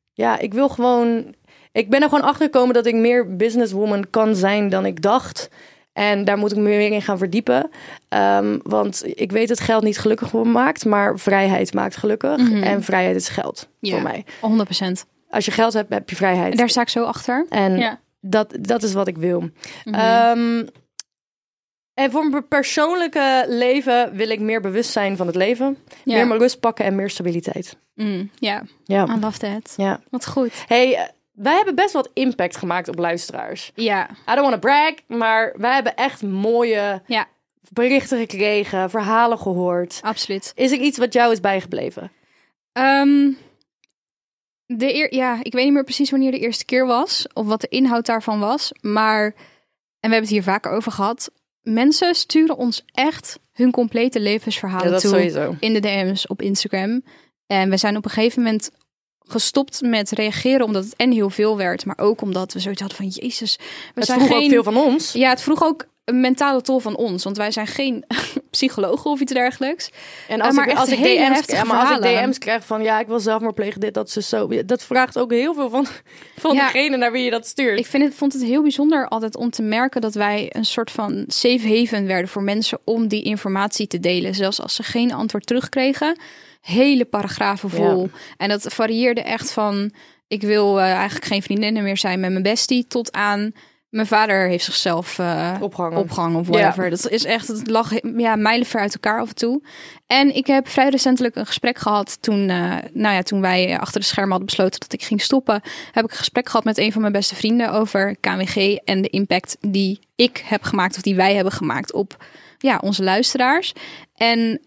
ik ben er gewoon achter gekomen dat ik meer businesswoman kan zijn dan ik dacht. En daar moet ik me meer in gaan verdiepen. Want ik weet dat geld niet gelukkig maakt, maar vrijheid maakt gelukkig. Mm-hmm. En vrijheid is geld voor mij. 100%. Als je geld hebt, heb je vrijheid. En daar sta ik zo achter. En dat is wat ik wil. Mm-hmm. En voor mijn persoonlijke leven wil ik meer bewust zijn van het leven. Ja. Meer mijn rust pakken en meer stabiliteit. Ja, I love that. Ja. Wat goed. Hey, wij hebben best wat impact gemaakt op luisteraars. Ja. I don't want to brag, maar wij hebben echt mooie berichten gekregen, verhalen gehoord. Absoluut. Is er iets wat jou is bijgebleven? Ik weet niet meer precies wanneer de eerste keer was. Of wat de inhoud daarvan was. Maar, en we hebben het hier vaker over gehad. Mensen sturen ons echt hun complete levensverhalen toe. Sowieso. In de DM's op Instagram. En we zijn op een gegeven moment gestopt met reageren, omdat het en heel veel werd, maar ook omdat we zoiets hadden van Jezus. Het vroeg ook veel van ons. Ja, het vroeg ook een mentale tol van ons, want wij zijn geen psychologen of iets dergelijks. En als ik DM's krijg van ik wil zelfmoord plegen, dit, dat, zo. Dat vraagt ook heel veel van degene naar wie je dat stuurt. Ik vond het heel bijzonder altijd om te merken dat wij een soort van safe haven werden voor mensen om die informatie te delen. Zelfs als ze geen antwoord terugkregen. Hele paragrafen vol. Ja. En dat varieerde echt van ik wil eigenlijk geen vriendinnen meer zijn met mijn bestie tot aan mijn vader heeft zichzelf opgehangen of whatever. Ja. Dat is echt, het lag mijlenver uit elkaar af en toe. En ik heb vrij recentelijk een gesprek gehad toen wij achter de schermen hadden besloten dat ik ging stoppen. Heb ik een gesprek gehad met een van mijn beste vrienden over KNWG en de impact die ik heb gemaakt of die wij hebben gemaakt op onze luisteraars. En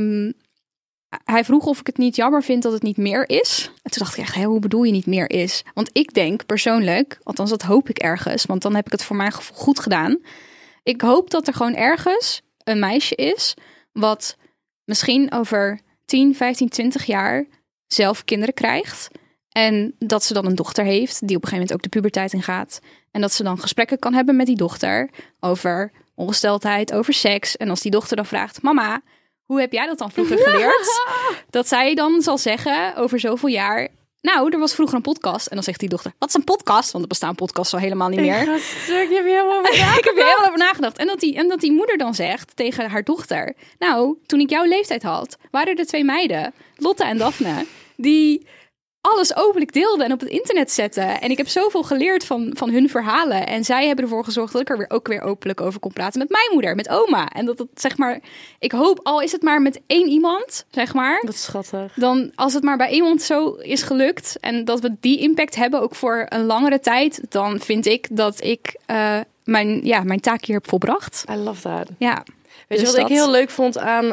hij vroeg of ik het niet jammer vind dat het niet meer is. En toen dacht ik echt, hoe bedoel je niet meer is? Want ik denk persoonlijk, althans dat hoop ik ergens, want dan heb ik het voor mijn gevoel goed gedaan. Ik hoop dat er gewoon ergens een meisje is wat misschien over 10, 15, 20 jaar zelf kinderen krijgt. En dat ze dan een dochter heeft die op een gegeven moment ook de puberteit ingaat. En dat ze dan gesprekken kan hebben met die dochter over ongesteldheid, over seks. En als die dochter dan vraagt, mama, hoe heb jij dat dan vroeger geleerd? Dat zij dan zal zeggen over zoveel jaar, nou, er was vroeger een podcast. En dan zegt die dochter, wat is een podcast? Want er bestaan podcasts al helemaal niet meer. Ik heb je helemaal over nagedacht. Ik heb er helemaal over nagedacht. En dat die moeder dan zegt tegen haar dochter, nou, toen ik jouw leeftijd had, waren er 2 meiden, Lotte en Daphne, die alles openlijk deelden en op het internet zetten. En ik heb zoveel geleerd van hun verhalen. En zij hebben ervoor gezorgd dat ik er ook weer openlijk over kon praten met mijn moeder, met oma. En dat het, zeg maar, ik hoop, al is het maar met 1 iemand, zeg maar. Dat is schattig. Dan, als het maar bij iemand zo is gelukt en dat we die impact hebben, ook voor een langere tijd, dan vind ik dat ik mijn taak hier heb volbracht. I love that. Ja. Weet je wat ik heel leuk vond aan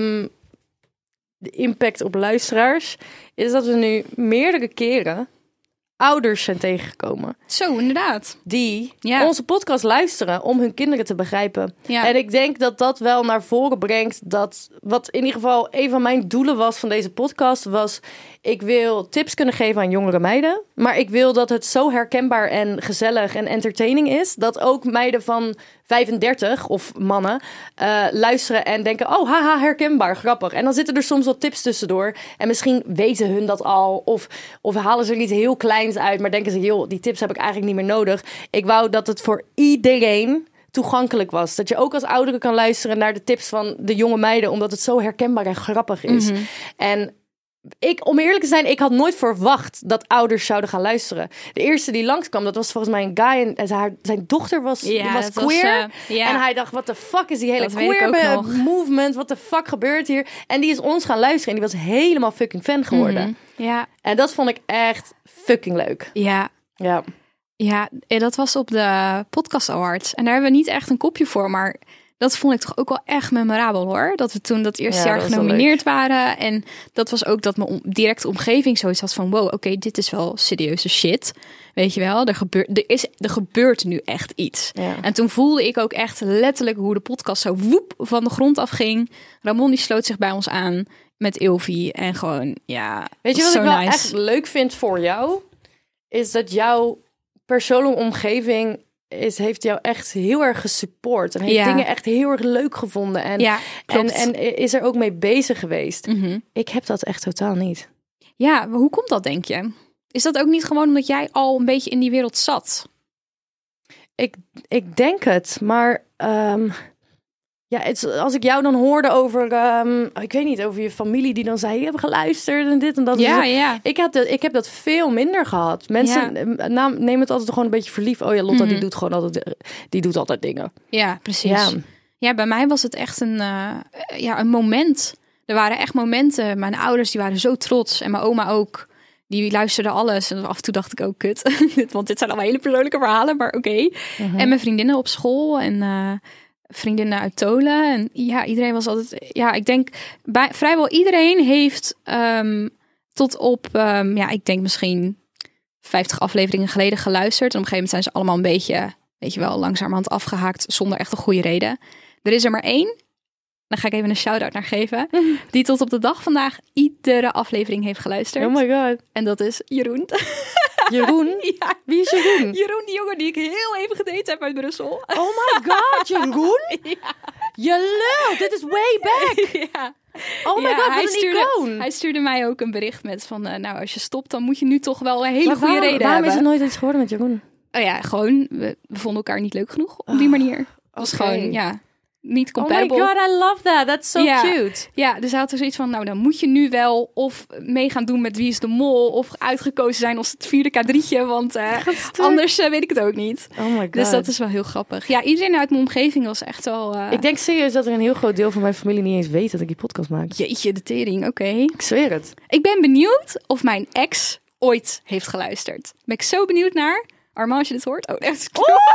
de impact op luisteraars, is dat we nu meerdere keren ouders zijn tegengekomen. Zo, inderdaad. Die onze podcast luisteren om hun kinderen te begrijpen. Ja. En ik denk dat dat wel naar voren brengt dat, wat in ieder geval een van mijn doelen was van deze podcast, was ik wil tips kunnen geven aan jongere meiden. Maar ik wil dat het zo herkenbaar en gezellig en entertaining is, dat ook meiden van 35 of mannen luisteren en denken, oh, haha, herkenbaar, grappig. En dan zitten er soms wat tips tussendoor. En misschien weten hun dat al. Of halen ze er iets heel kleins uit, maar denken ze, joh, die tips heb ik eigenlijk niet meer nodig. Ik wou dat het voor iedereen toegankelijk was. Dat je ook als oudere kan luisteren naar de tips van de jonge meiden, omdat het zo herkenbaar en grappig is. Mm-hmm. En om eerlijk te zijn, ik had nooit verwacht dat ouders zouden gaan luisteren. De eerste die langskwam, dat was volgens mij een guy en zijn dochter was queer. En hij dacht, what the fuck is die hele queer movement? What the fuck gebeurt hier? En die is ons gaan luisteren en die was helemaal fucking fan geworden. Mm-hmm. Ja. En dat vond ik echt fucking leuk. Ja. Ja, dat was op de Podcast Awards. En daar hebben we niet echt een kopje voor, maar dat vond ik toch ook wel echt memorabel, hoor. Dat we toen dat eerste jaar genomineerd waren. En dat was ook dat mijn directe omgeving zoiets had van, wow, oké, dit is wel serieuze shit. Weet je wel, er gebeurt nu echt iets. Ja. En toen voelde ik ook echt letterlijk hoe de podcast zo woep van de grond af ging. Ramon die sloot zich bij ons aan met Ilvi. En gewoon, ja, weet je wat ik wel echt leuk vind voor jou? is dat jouw persoonlijke omgeving heeft jou echt heel erg gesupport. En heeft dingen echt heel erg leuk gevonden. En is er ook mee bezig geweest. Mm-hmm. Ik heb dat echt totaal niet. Ja, maar hoe komt dat, denk je? Is dat ook niet gewoon omdat jij al een beetje in die wereld zat? Ik denk het, maar als ik jou dan hoorde over, ik weet niet, over je familie die dan zei, je hebt geluisterd en dit en dat. Ja. Ik heb dat veel minder gehad. Mensen nemen het altijd gewoon een beetje verliefd. Oh ja, Lotta, die doet gewoon altijd, die doet altijd dingen. Ja, precies. Ja, bij mij was het echt een moment. Er waren echt momenten. Mijn ouders die waren zo trots en mijn oma ook. Die luisterde alles. En af en toe dacht ik ook, kut. Want dit zijn allemaal hele persoonlijke verhalen, maar oké. En mijn vriendinnen op school en vriendinnen uit Tolen. En ja, iedereen was altijd... Ja, ik denk, vrijwel iedereen heeft tot op... ik denk misschien 50 afleveringen geleden geluisterd. En op een gegeven moment zijn ze allemaal een beetje, weet je wel, langzamerhand afgehaakt zonder echt een goede reden. Er is er maar één. Dan ga ik even een shout-out naar geven. Die tot op de dag vandaag iedere aflevering heeft geluisterd. Oh my god. En dat is Jeroen. Jeroen? Ja. Wie is Jeroen? Jeroen, die jongen die ik heel even gedaten heb uit Brussel. Oh my god, Jeroen? Ja. Je lul, dit is way back. Ja. Oh my god, wat een icoon. Hij stuurde mij ook een bericht met van, als je stopt, dan moet je nu toch wel een hele goede reden waarom hebben. is het nooit iets geworden met Jeroen? Oh ja, gewoon, we vonden elkaar niet leuk genoeg op die manier. Het was gewoon, niet compatible. Oh my god, I love that. That's so cute. Ja, dus hij had er zoiets van, dan moet je nu wel of mee gaan doen met Wie is de Mol of uitgekozen zijn als het 4e K3'tje, want anders weet ik het ook niet. Oh my god. Dus dat is wel heel grappig. Ja, iedereen uit mijn omgeving was echt wel... Ik denk serieus dat er een heel groot deel van mijn familie niet eens weet dat ik die podcast maak. Jeetje, de tering, oké. Ik zweer het. Ik ben benieuwd of mijn ex ooit heeft geluisterd. Ben ik zo benieuwd naar... Armand, als je dit hoort. Oh, echt.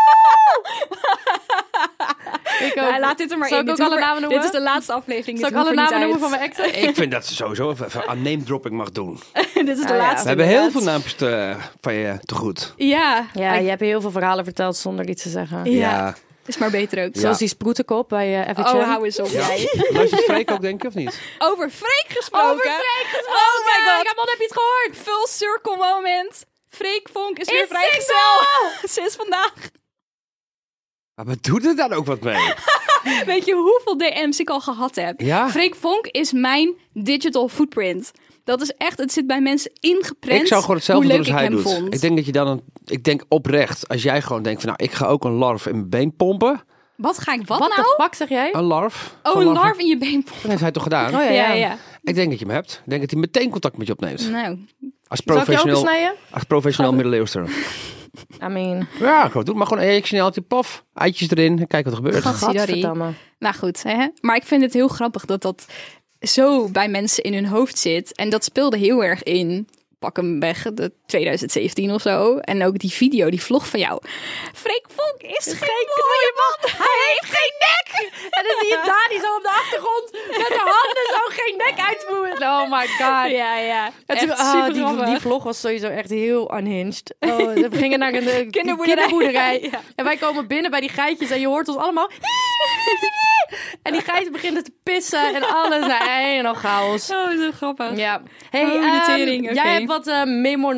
Ik ook. Laat dit er maar Zal in. ik ook alle namen noemen? Dit is de laatste aflevering. Zal ik alle namen noemen van mijn exen? Ik vind dat ze sowieso even aan name dropping mag doen. Dit is de laatste. We hebben heel veel naampjes van je te goed. Ja. Ja, je hebt heel veel verhalen verteld zonder iets te zeggen. Ja. Is maar beter ook. Zoals die sproetenkop bij FHM. Oh, hou eens op. Ja. Luistert Freek ook, denk je, of niet? Over Freek gesproken. Oh my god. Ramon, heb je het gehoord? Full circle moment. Freek Vonk is weer vrijgezel. Sinds vandaag. Maar wat doet er dan ook wat mee? Weet je hoeveel DM's ik al gehad heb? Ja? Freek Vonk is mijn digital footprint. Dat is echt, het zit bij mensen ingeprent. Ik zou gewoon hetzelfde doen als hij doet. Vond. Ik denk dat je dan, ik denk oprecht, als jij gewoon denkt van, ik ga ook een larf in mijn been pompen. Wat ga ik Wat nou? de fuck zeg jij? Een larf. Oh, een larf in je been pompen. Dat heeft hij toch gedaan? Oh Ja. Ik denk dat je hem hebt. Ik denk dat hij meteen contact met je opneemt. Nou, Als Zal ik je professioneel, opensnijden? als professioneel middeleeuwster. I mean... Ja, gewoon doen. Maar gewoon een ejectionaaltje, paf, eitjes erin en kijk wat er gebeurt. Gadverdamme. nou goed, hè? Maar ik vind het heel grappig dat zo bij mensen in hun hoofd zit. En dat speelde heel erg in, pak hem weg, de 2017 of zo. En ook die video, die vlog van jou. Freek Vonk is geen mooie man. Hij heeft geen nek. En dan zie je Dani zo op de achtergrond met haar handen zo geen nek uitvoeren. Oh my god. Ja. En Echt super grappig. die vlog was sowieso echt heel unhinged. We gingen naar een Kinderboerderij. Ja. En wij komen binnen bij die geitjes en je hoort ons allemaal... En die geiten beginnen te pissen en alles. Nee, nog chaos. Oh, zo grappig. Ja. Hey, de tering, jij oké. hebt wat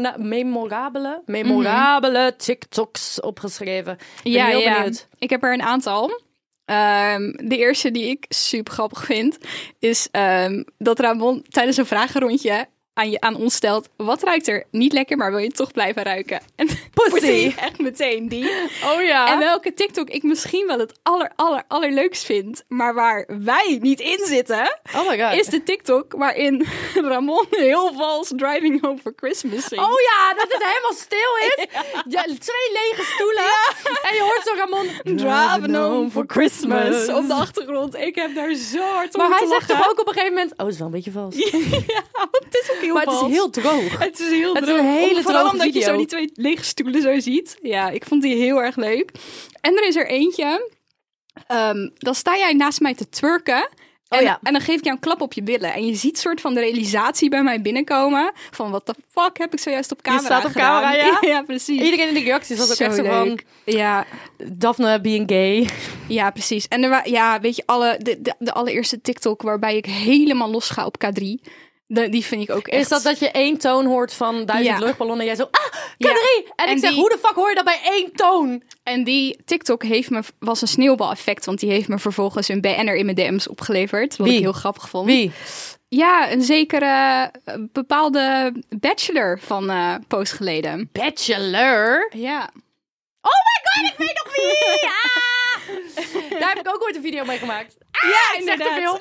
memorabele TikToks opgeschreven. Ik ben heel benieuwd. Ik heb er een aantal. De eerste die ik super grappig vind, is dat Ramon tijdens een vragenrondje aan ons stelt: wat ruikt er niet lekker, maar wil je toch blijven ruiken? En Pussy. Echt meteen die. Oh ja. En welke TikTok ik misschien wel het allerleukst vind, maar waar wij niet in zitten, Oh my god. is de TikTok waarin Ramon heel vals Driving Home for Christmas zingt. Oh ja, dat het helemaal stil is. Ja, 2 lege stoelen. En je hoort zo Ramon Driving Home for Christmas op de achtergrond. Ik heb daar zo hard om Maar hij te zegt lachen. toch ook op een gegeven moment... Oh, het is wel een beetje vals. Ja, het is ook heel Maar het vals. is heel droog. Het is heel Het is droog. een hele Vooral droge omdat je video. zo die 2 lege stoelen zo ziet. Ja, ik vond die heel erg leuk. En er is er eentje. Dan sta jij naast mij te twerken. En, Oh ja. en dan geef ik jou een klap op je billen. En je ziet soort van de realisatie bij mij binnenkomen. Van wat de fuck heb ik zojuist op camera staat op gedaan? camera, ja? Ja, precies. Iedereen in de reacties was ook Zo echt zo van... leuk. Ja, Daphne being gay. ja, precies. En weet je, de allereerste TikTok waarbij ik helemaal los ga op K3. Die vind ik ook echt... Is dat je 1 toon hoort van 1000 luchtballonnen en jij zo, K3! En ik zeg, hoe de fuck hoor je dat bij 1 toon? En die TikTok was een sneeuwbaleffect, want die heeft me vervolgens een BN'er in mijn DM's opgeleverd. Wat ik heel grappig vond. Wie? Ja, een zekere bepaalde bachelor van post geleden. Bachelor? Ja. Oh my god, ik weet nog wie! Daar heb ik ook ooit een video mee gemaakt. Ja, ik zeg te veel.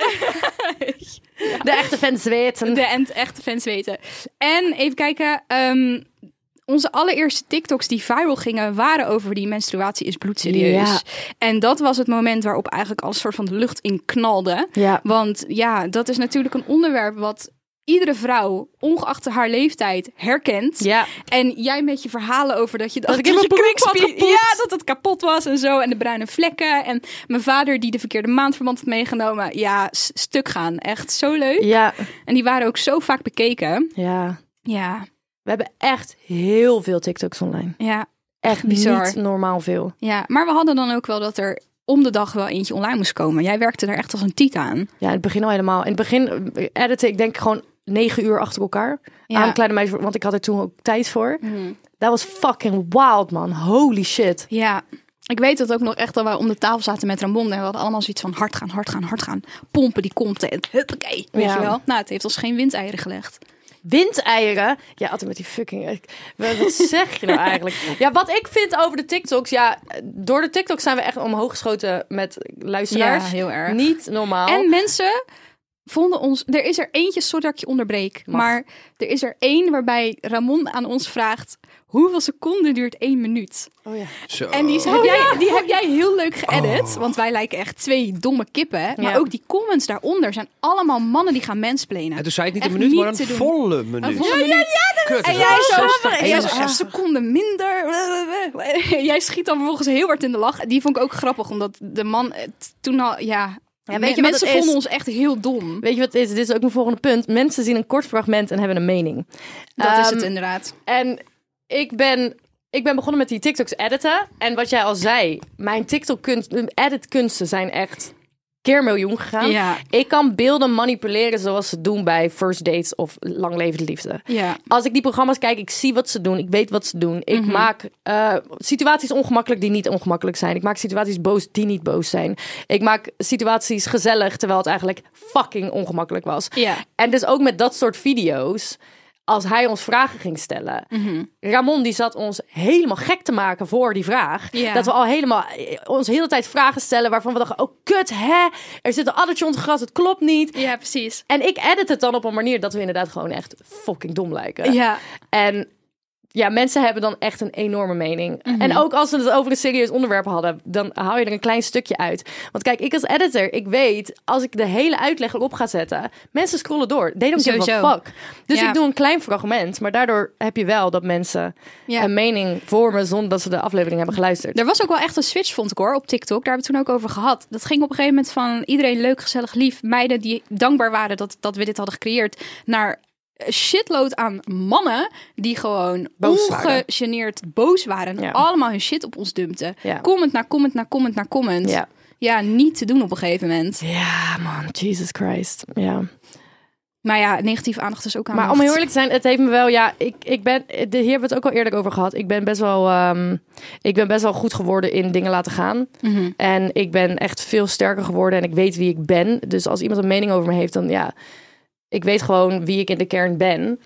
Ja. De echte fans weten. De echte fans weten. En even kijken. Onze allereerste TikToks die viral gingen waren over die menstruatie is bloedserieus. Ja. En dat was het moment waarop eigenlijk alles soort van de lucht in knalde. Ja. Want ja, dat is natuurlijk een onderwerp wat iedere vrouw, ongeacht haar leeftijd, herkent. Ja. En jij met je verhalen over dat je dacht ik in mijn broek had gepoept. Ja, dat het kapot was en zo. En de bruine vlekken. En mijn vader die de verkeerde maandverband had meegenomen. Ja, stuk gaan. Echt zo leuk. Ja. En die waren ook zo vaak bekeken. Ja. Ja. We hebben echt heel veel TikToks online. Ja. Echt bizar. niet normaal veel. Ja, maar we hadden dan ook wel dat er om de dag wel eentje online moest komen. Jij werkte daar echt als een titaan. Ja, in het begin al helemaal. In het begin editen ik denk gewoon 9 uur achter elkaar. Ja. Aan kleine meisjes, want ik had er toen ook tijd voor. Dat was fucking wild, man. Holy shit. Ja. Ik weet het ook nog echt dat wij om de tafel zaten met Ramon. En we hadden allemaal zoiets van hard gaan. Pompen die content. Huppakee. Weet je wel? Nou, het heeft ons geen windeieren gelegd. Windeieren? Ja, altijd met die fucking... Wat zeg je nou eigenlijk? Ja, wat ik vind over de TikToks... Ja, door de TikToks zijn we echt omhoog geschoten met luisteraars. Ja, heel erg. Niet normaal. En mensen vonden ons... Er is er eentje, sorry dat ik je onderbreek. Maar er is er één waarbij Ramon aan ons vraagt... Hoeveel seconden duurt 1 minuut? Oh ja. Zo. En die heb jij heel leuk geëdit. Want wij lijken echt 2 domme kippen. Maar ook die comments daaronder zijn allemaal mannen die gaan mansplainen. En toen zei ik niet Echt een minuut, maar niet te een doen. volle minuut. Een volle minuut. Kut, En dat jij is zo, 60 en jij zo euro. een seconde minder. Jij schiet dan vervolgens heel hard in de lach. Die vond ik ook grappig, omdat de man toen al... Ja, weet je wat mensen het is? vonden ons echt heel dom. Weet je wat het is? Dit is ook mijn volgende punt. Mensen zien een kort fragment en hebben een mening. Dat is het inderdaad. En ik ben begonnen met die TikToks editen. En wat jij al zei, mijn editkunsten zijn echt keer miljoen gegaan. Ja. Ik kan beelden manipuleren zoals ze doen bij first dates of lang levende liefde. Ja. Als ik die programma's kijk, ik zie wat ze doen. Ik weet wat ze doen. Ik maak situaties ongemakkelijk die niet ongemakkelijk zijn. Ik maak situaties boos die niet boos zijn. Ik maak situaties gezellig, terwijl het eigenlijk fucking ongemakkelijk was. Ja. En dus ook met dat soort video's, als hij ons vragen ging stellen. Ramon die zat ons helemaal gek te maken voor die vraag. Ja. Dat we al helemaal ons de hele tijd vragen stellen waarvan we dachten, oh kut, hè? Er zit een addertje onder het gras, het klopt niet. Ja, precies. En ik edit het dan op een manier dat we inderdaad gewoon echt fucking dom lijken. Ja. En ja, mensen hebben dan echt een enorme mening. En ook als we het over een serieus onderwerp hadden, dan hou je er een klein stukje uit. Want kijk, ik als editor, ik weet, als ik de hele uitleg erop ga zetten, mensen scrollen door. They don't give a fuck. Dus ik doe een klein fragment, maar daardoor heb je wel dat mensen een mening vormen zonder dat ze de aflevering hebben geluisterd. Er was ook wel echt een switch, vond ik hoor, op TikTok. Daar hebben we het toen ook over gehad. Dat ging op een gegeven moment van iedereen leuk, gezellig, lief. Meiden die dankbaar waren dat we dit hadden gecreëerd, naar shitload aan mannen die gewoon ongegeneerd boos waren. En allemaal hun shit op ons dumpten. Ja. Comment na comment na comment na comment. Ja. Ja, niet te doen op een gegeven moment. Ja, man. Jesus Christ. Ja. Maar ja, negatieve aandacht is ook aandacht. Maar om heel eerlijk te zijn, het heeft me wel... Ja, hier hebben we het ook al eerlijk over gehad. Ik ben best wel goed geworden in dingen laten gaan. En ik ben echt veel sterker geworden. En ik weet wie ik ben. Dus als iemand een mening over me heeft, dan ja... Ik weet gewoon wie ik in de kern ben.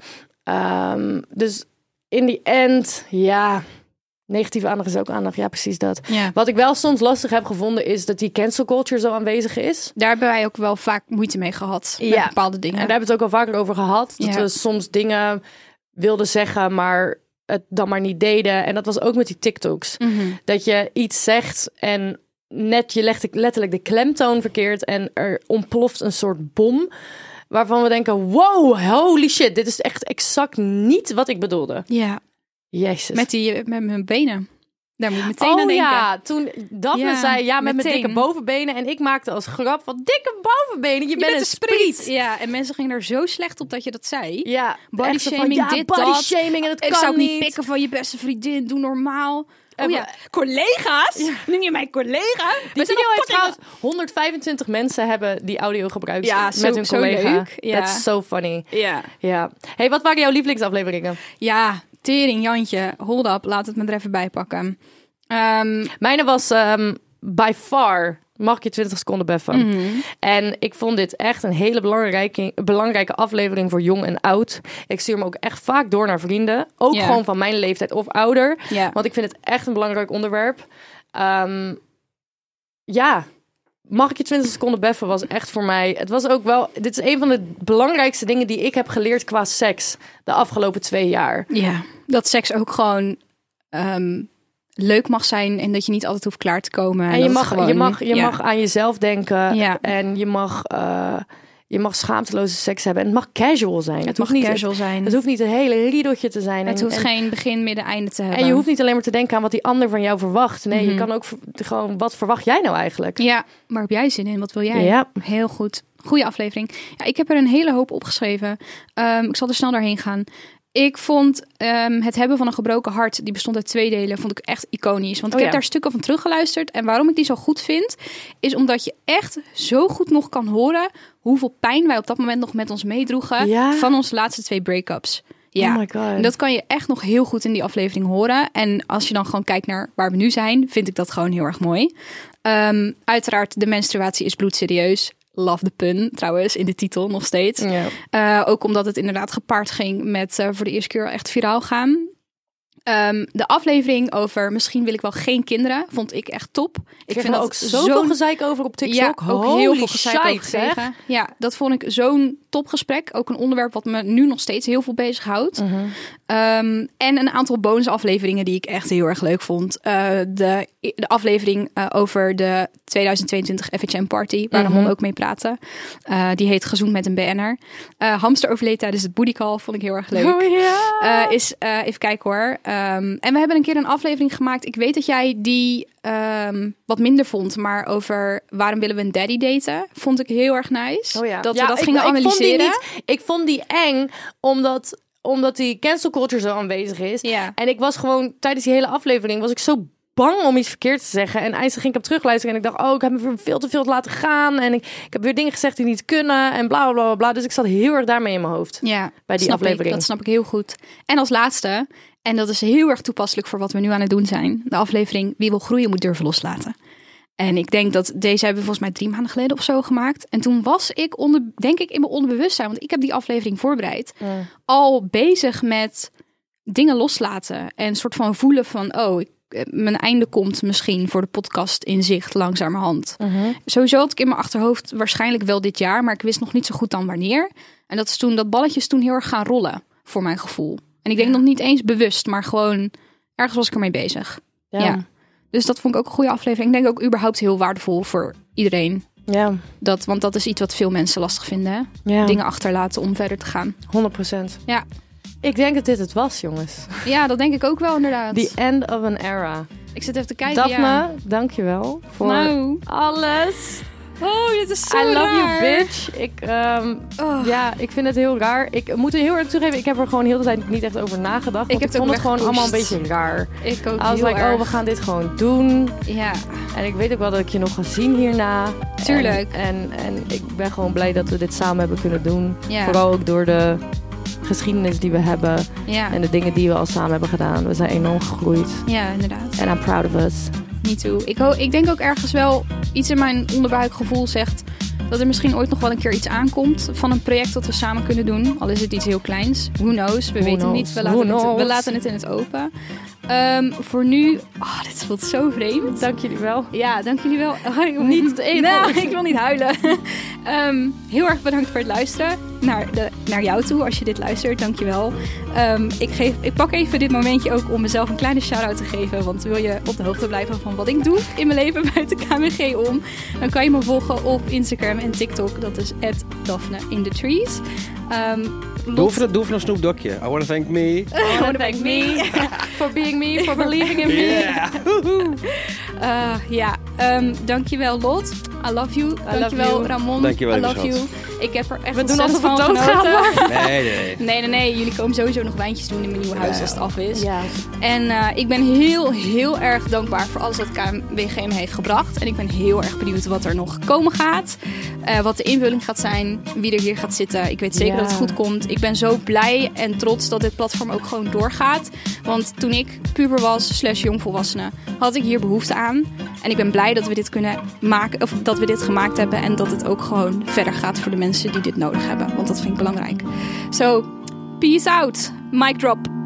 Dus in die end, ja... Negatieve aandacht is ook aandacht. Ja, precies dat. Ja. Wat ik wel soms lastig heb gevonden is dat die cancel culture zo aanwezig is. Daar hebben wij ook wel vaak moeite mee gehad. Met bepaalde dingen. En daar hebben we het ook al vaker over gehad. Dat we soms dingen wilden zeggen, maar het dan maar niet deden. En dat was ook met die TikToks. Dat je iets zegt en net je legt letterlijk de klemtoon verkeerd en er ontploft een soort bom. Waarvan we denken, wow, holy shit. Dit is echt exact niet wat ik bedoelde. Ja. Jezus. Met mijn benen. Daar moet ik meteen aan denken. Ja, toen Daphne zei, met mijn meteen. dikke bovenbenen. En ik maakte als grap van, dikke bovenbenen, je bent een spriet. Ja, en mensen gingen er zo slecht op dat je dat zei. Ja, body echt zo shaming, van, dit, body dat. shaming en het Ik kan zou niet. niet pikken van je beste vriendin, doe normaal. Collega's? Ja. Noem je mij collega? Die video heeft trouwens 125 mensen hebben die audio gebruikt met hun collega. Leuk. Ja. That's so funny. Ja. Ja. Hey, wat waren jouw lievelingsafleveringen? Ja, tering Jantje. Hold up, laat het me er even bij pakken. Mijne was by far... Mag ik je 20 seconden beffen? Mm-hmm. En ik vond dit echt een hele belangrijke aflevering voor jong en oud. Ik stuur hem ook echt vaak door naar vrienden. Ook gewoon van mijn leeftijd of ouder. Yeah. Want ik vind het echt een belangrijk onderwerp. Mag ik je 20 seconden beffen was echt voor mij... Het was ook wel... Dit is een van de belangrijkste dingen die ik heb geleerd qua seks de afgelopen 2 jaar. Ja, dat seks ook gewoon... leuk mag zijn en dat je niet altijd hoeft klaar te komen. En je mag aan jezelf denken. Ja. En je mag schaamteloze seks hebben. En het mag casual zijn. Het mag niet casual zijn. Het hoeft niet een hele riedeltje te zijn. Het hoeft geen begin, midden, einde te hebben. En je hoeft niet alleen maar te denken aan wat die ander van jou verwacht. Nee, je kan ook gewoon... Wat verwacht jij nou eigenlijk? Ja, waar heb jij zin in? Wat wil jij? Ja. Heel goed. Goeie aflevering. Ja, ik heb er een hele hoop opgeschreven. Ik zal er snel doorheen gaan. Ik vond het hebben van een gebroken hart, die bestond uit 2 delen, vond ik echt iconisch. Want ik heb daar stukken van teruggeluisterd. En waarom ik die zo goed vind, is omdat je echt zo goed nog kan horen hoeveel pijn wij op dat moment nog met ons meedroegen van onze laatste 2 break-ups. Ja, oh my God. En dat kan je echt nog heel goed in die aflevering horen. En als je dan gewoon kijkt naar waar we nu zijn, vind ik dat gewoon heel erg mooi. Uiteraard, de menstruatie is bloedserieus. Love the pun, trouwens, in de titel nog steeds. Ja. Ook omdat het inderdaad gepaard ging met voor de eerste keer echt viraal gaan. De aflevering over misschien wil ik wel geen kinderen, vond ik echt top. Ik vind dat ook zoveel gezeik over op TikTok. Ja, ook heel veel gezeik over gekregen. Ja, dat vond ik zo'n topgesprek. Ook een onderwerp wat me nu nog steeds heel veel bezighoudt. En een aantal bonusafleveringen die ik echt heel erg leuk vond. De aflevering over de 2022 FHM Party, waar Ramon ook mee praatte. Die heet Gezoend met een BN'er. Hamster overleed tijdens het booty call, vond ik heel erg leuk. Oh, ja. Even kijken hoor. En we hebben een keer een aflevering gemaakt. Ik weet dat jij die wat minder vond, maar over waarom willen we een daddy daten, vond ik heel erg nice. Oh ja. Dat we dat gingen analyseren. Ik vond die eng, omdat die cancel culture zo aanwezig is. Ja. En ik was gewoon, tijdens die hele aflevering, was ik zo bang om iets verkeerd te zeggen. En eindelijk ging ik hem terugluisteren en ik dacht, ik heb me veel te veel laten gaan. En ik heb weer dingen gezegd die niet kunnen en bla, bla, bla, bla. Dus ik zat heel erg daarmee in mijn hoofd. Ja, bij die aflevering. Dat snap ik heel goed. En als laatste, en dat is heel erg toepasselijk voor wat we nu aan het doen zijn, de aflevering Wie wil groeien moet durven loslaten. En ik denk dat deze hebben we volgens mij 3 maanden geleden of zo gemaakt. En toen was ik denk ik in mijn onderbewustzijn, want ik heb die aflevering voorbereid, al bezig met dingen loslaten. En een soort van voelen van, mijn einde komt misschien voor de podcast in zicht langzamerhand. Sowieso had ik in mijn achterhoofd waarschijnlijk wel dit jaar, maar ik wist nog niet zo goed dan wanneer. En dat balletje is toen heel erg gaan rollen, voor mijn gevoel. En ik denk nog niet eens bewust, maar gewoon ergens was ik ermee bezig. Ja. Dus dat vond ik ook een goede aflevering. Ik denk ook überhaupt heel waardevol voor iedereen. Ja. Want dat is iets wat veel mensen lastig vinden. Hè? Ja. Dingen achterlaten om verder te gaan. 100%. Ja. Ik denk dat dit het was, jongens. Ja, dat denk ik ook wel inderdaad. The end of an era. Ik zit even te kijken. Daphne, dankjewel voor alles. Oh, dit is zo raar. I love you, bitch. Ik vind het heel raar. Ik moet er heel erg toegeven, ik heb er gewoon heel de tijd niet echt over nagedacht. Ik vond het gewoon allemaal een beetje raar. Ik ook. I was like, we gaan dit gewoon doen. Ja. En ik weet ook wel dat ik je nog ga zien hierna. Tuurlijk. En ik ben gewoon blij dat we dit samen hebben kunnen doen. Ja. Vooral ook door de geschiedenis die we hebben. Ja. En de dingen die we al samen hebben gedaan. We zijn enorm gegroeid. Ja, inderdaad. And I'm proud of us. Me too. Ik denk ook ergens wel, iets in mijn onderbuikgevoel zegt dat er misschien ooit nog wel een keer iets aankomt van een project dat we samen kunnen doen. Al is het iets heel kleins. Who knows? We weten niet. We laten het in het open. Voor nu, dit voelt zo vreemd. Dank jullie wel. Ja, dank jullie wel. Niet even. Ik wil niet huilen. Heel erg bedankt voor het luisteren. Naar jou toe, als je dit luistert. Dank je wel. Ik pak even dit momentje ook om mezelf een kleine shout-out te geven. Want wil je op de hoogte blijven van wat ik doe in mijn leven buiten KMG om, dan kan je me volgen op Instagram en TikTok. Dat is @DaphneInTheTrees. Doe even een Snoop Dogje. I want to thank me. I want to thank me. For being me, for believing in me. Yeah. Dankjewel Lot. I love you. Dankjewel Ramon. Dankjewel, I love you. Ik heb er echt We doen ontzettend alsof van we doodgaan, genoten. Nee. Jullie komen sowieso nog wijntjes doen in mijn nieuwe huis als het af is. Ja. En ik ben heel erg dankbaar voor alles wat KNWG me heeft gebracht. En ik ben heel erg benieuwd wat er nog komen gaat. Wat de invulling gaat zijn. Wie er hier gaat zitten. Ik weet zeker dat het goed komt. Ik ben zo blij en trots dat dit platform ook gewoon doorgaat. Want toen ik puber was / jongvolwassene had ik hier behoefte aan. En ik ben blij dat we dit kunnen maken. Of dat we dit gemaakt hebben. En dat het ook gewoon verder gaat voor de mensen die dit nodig hebben. Want dat vind ik belangrijk. So, peace out. Mic drop.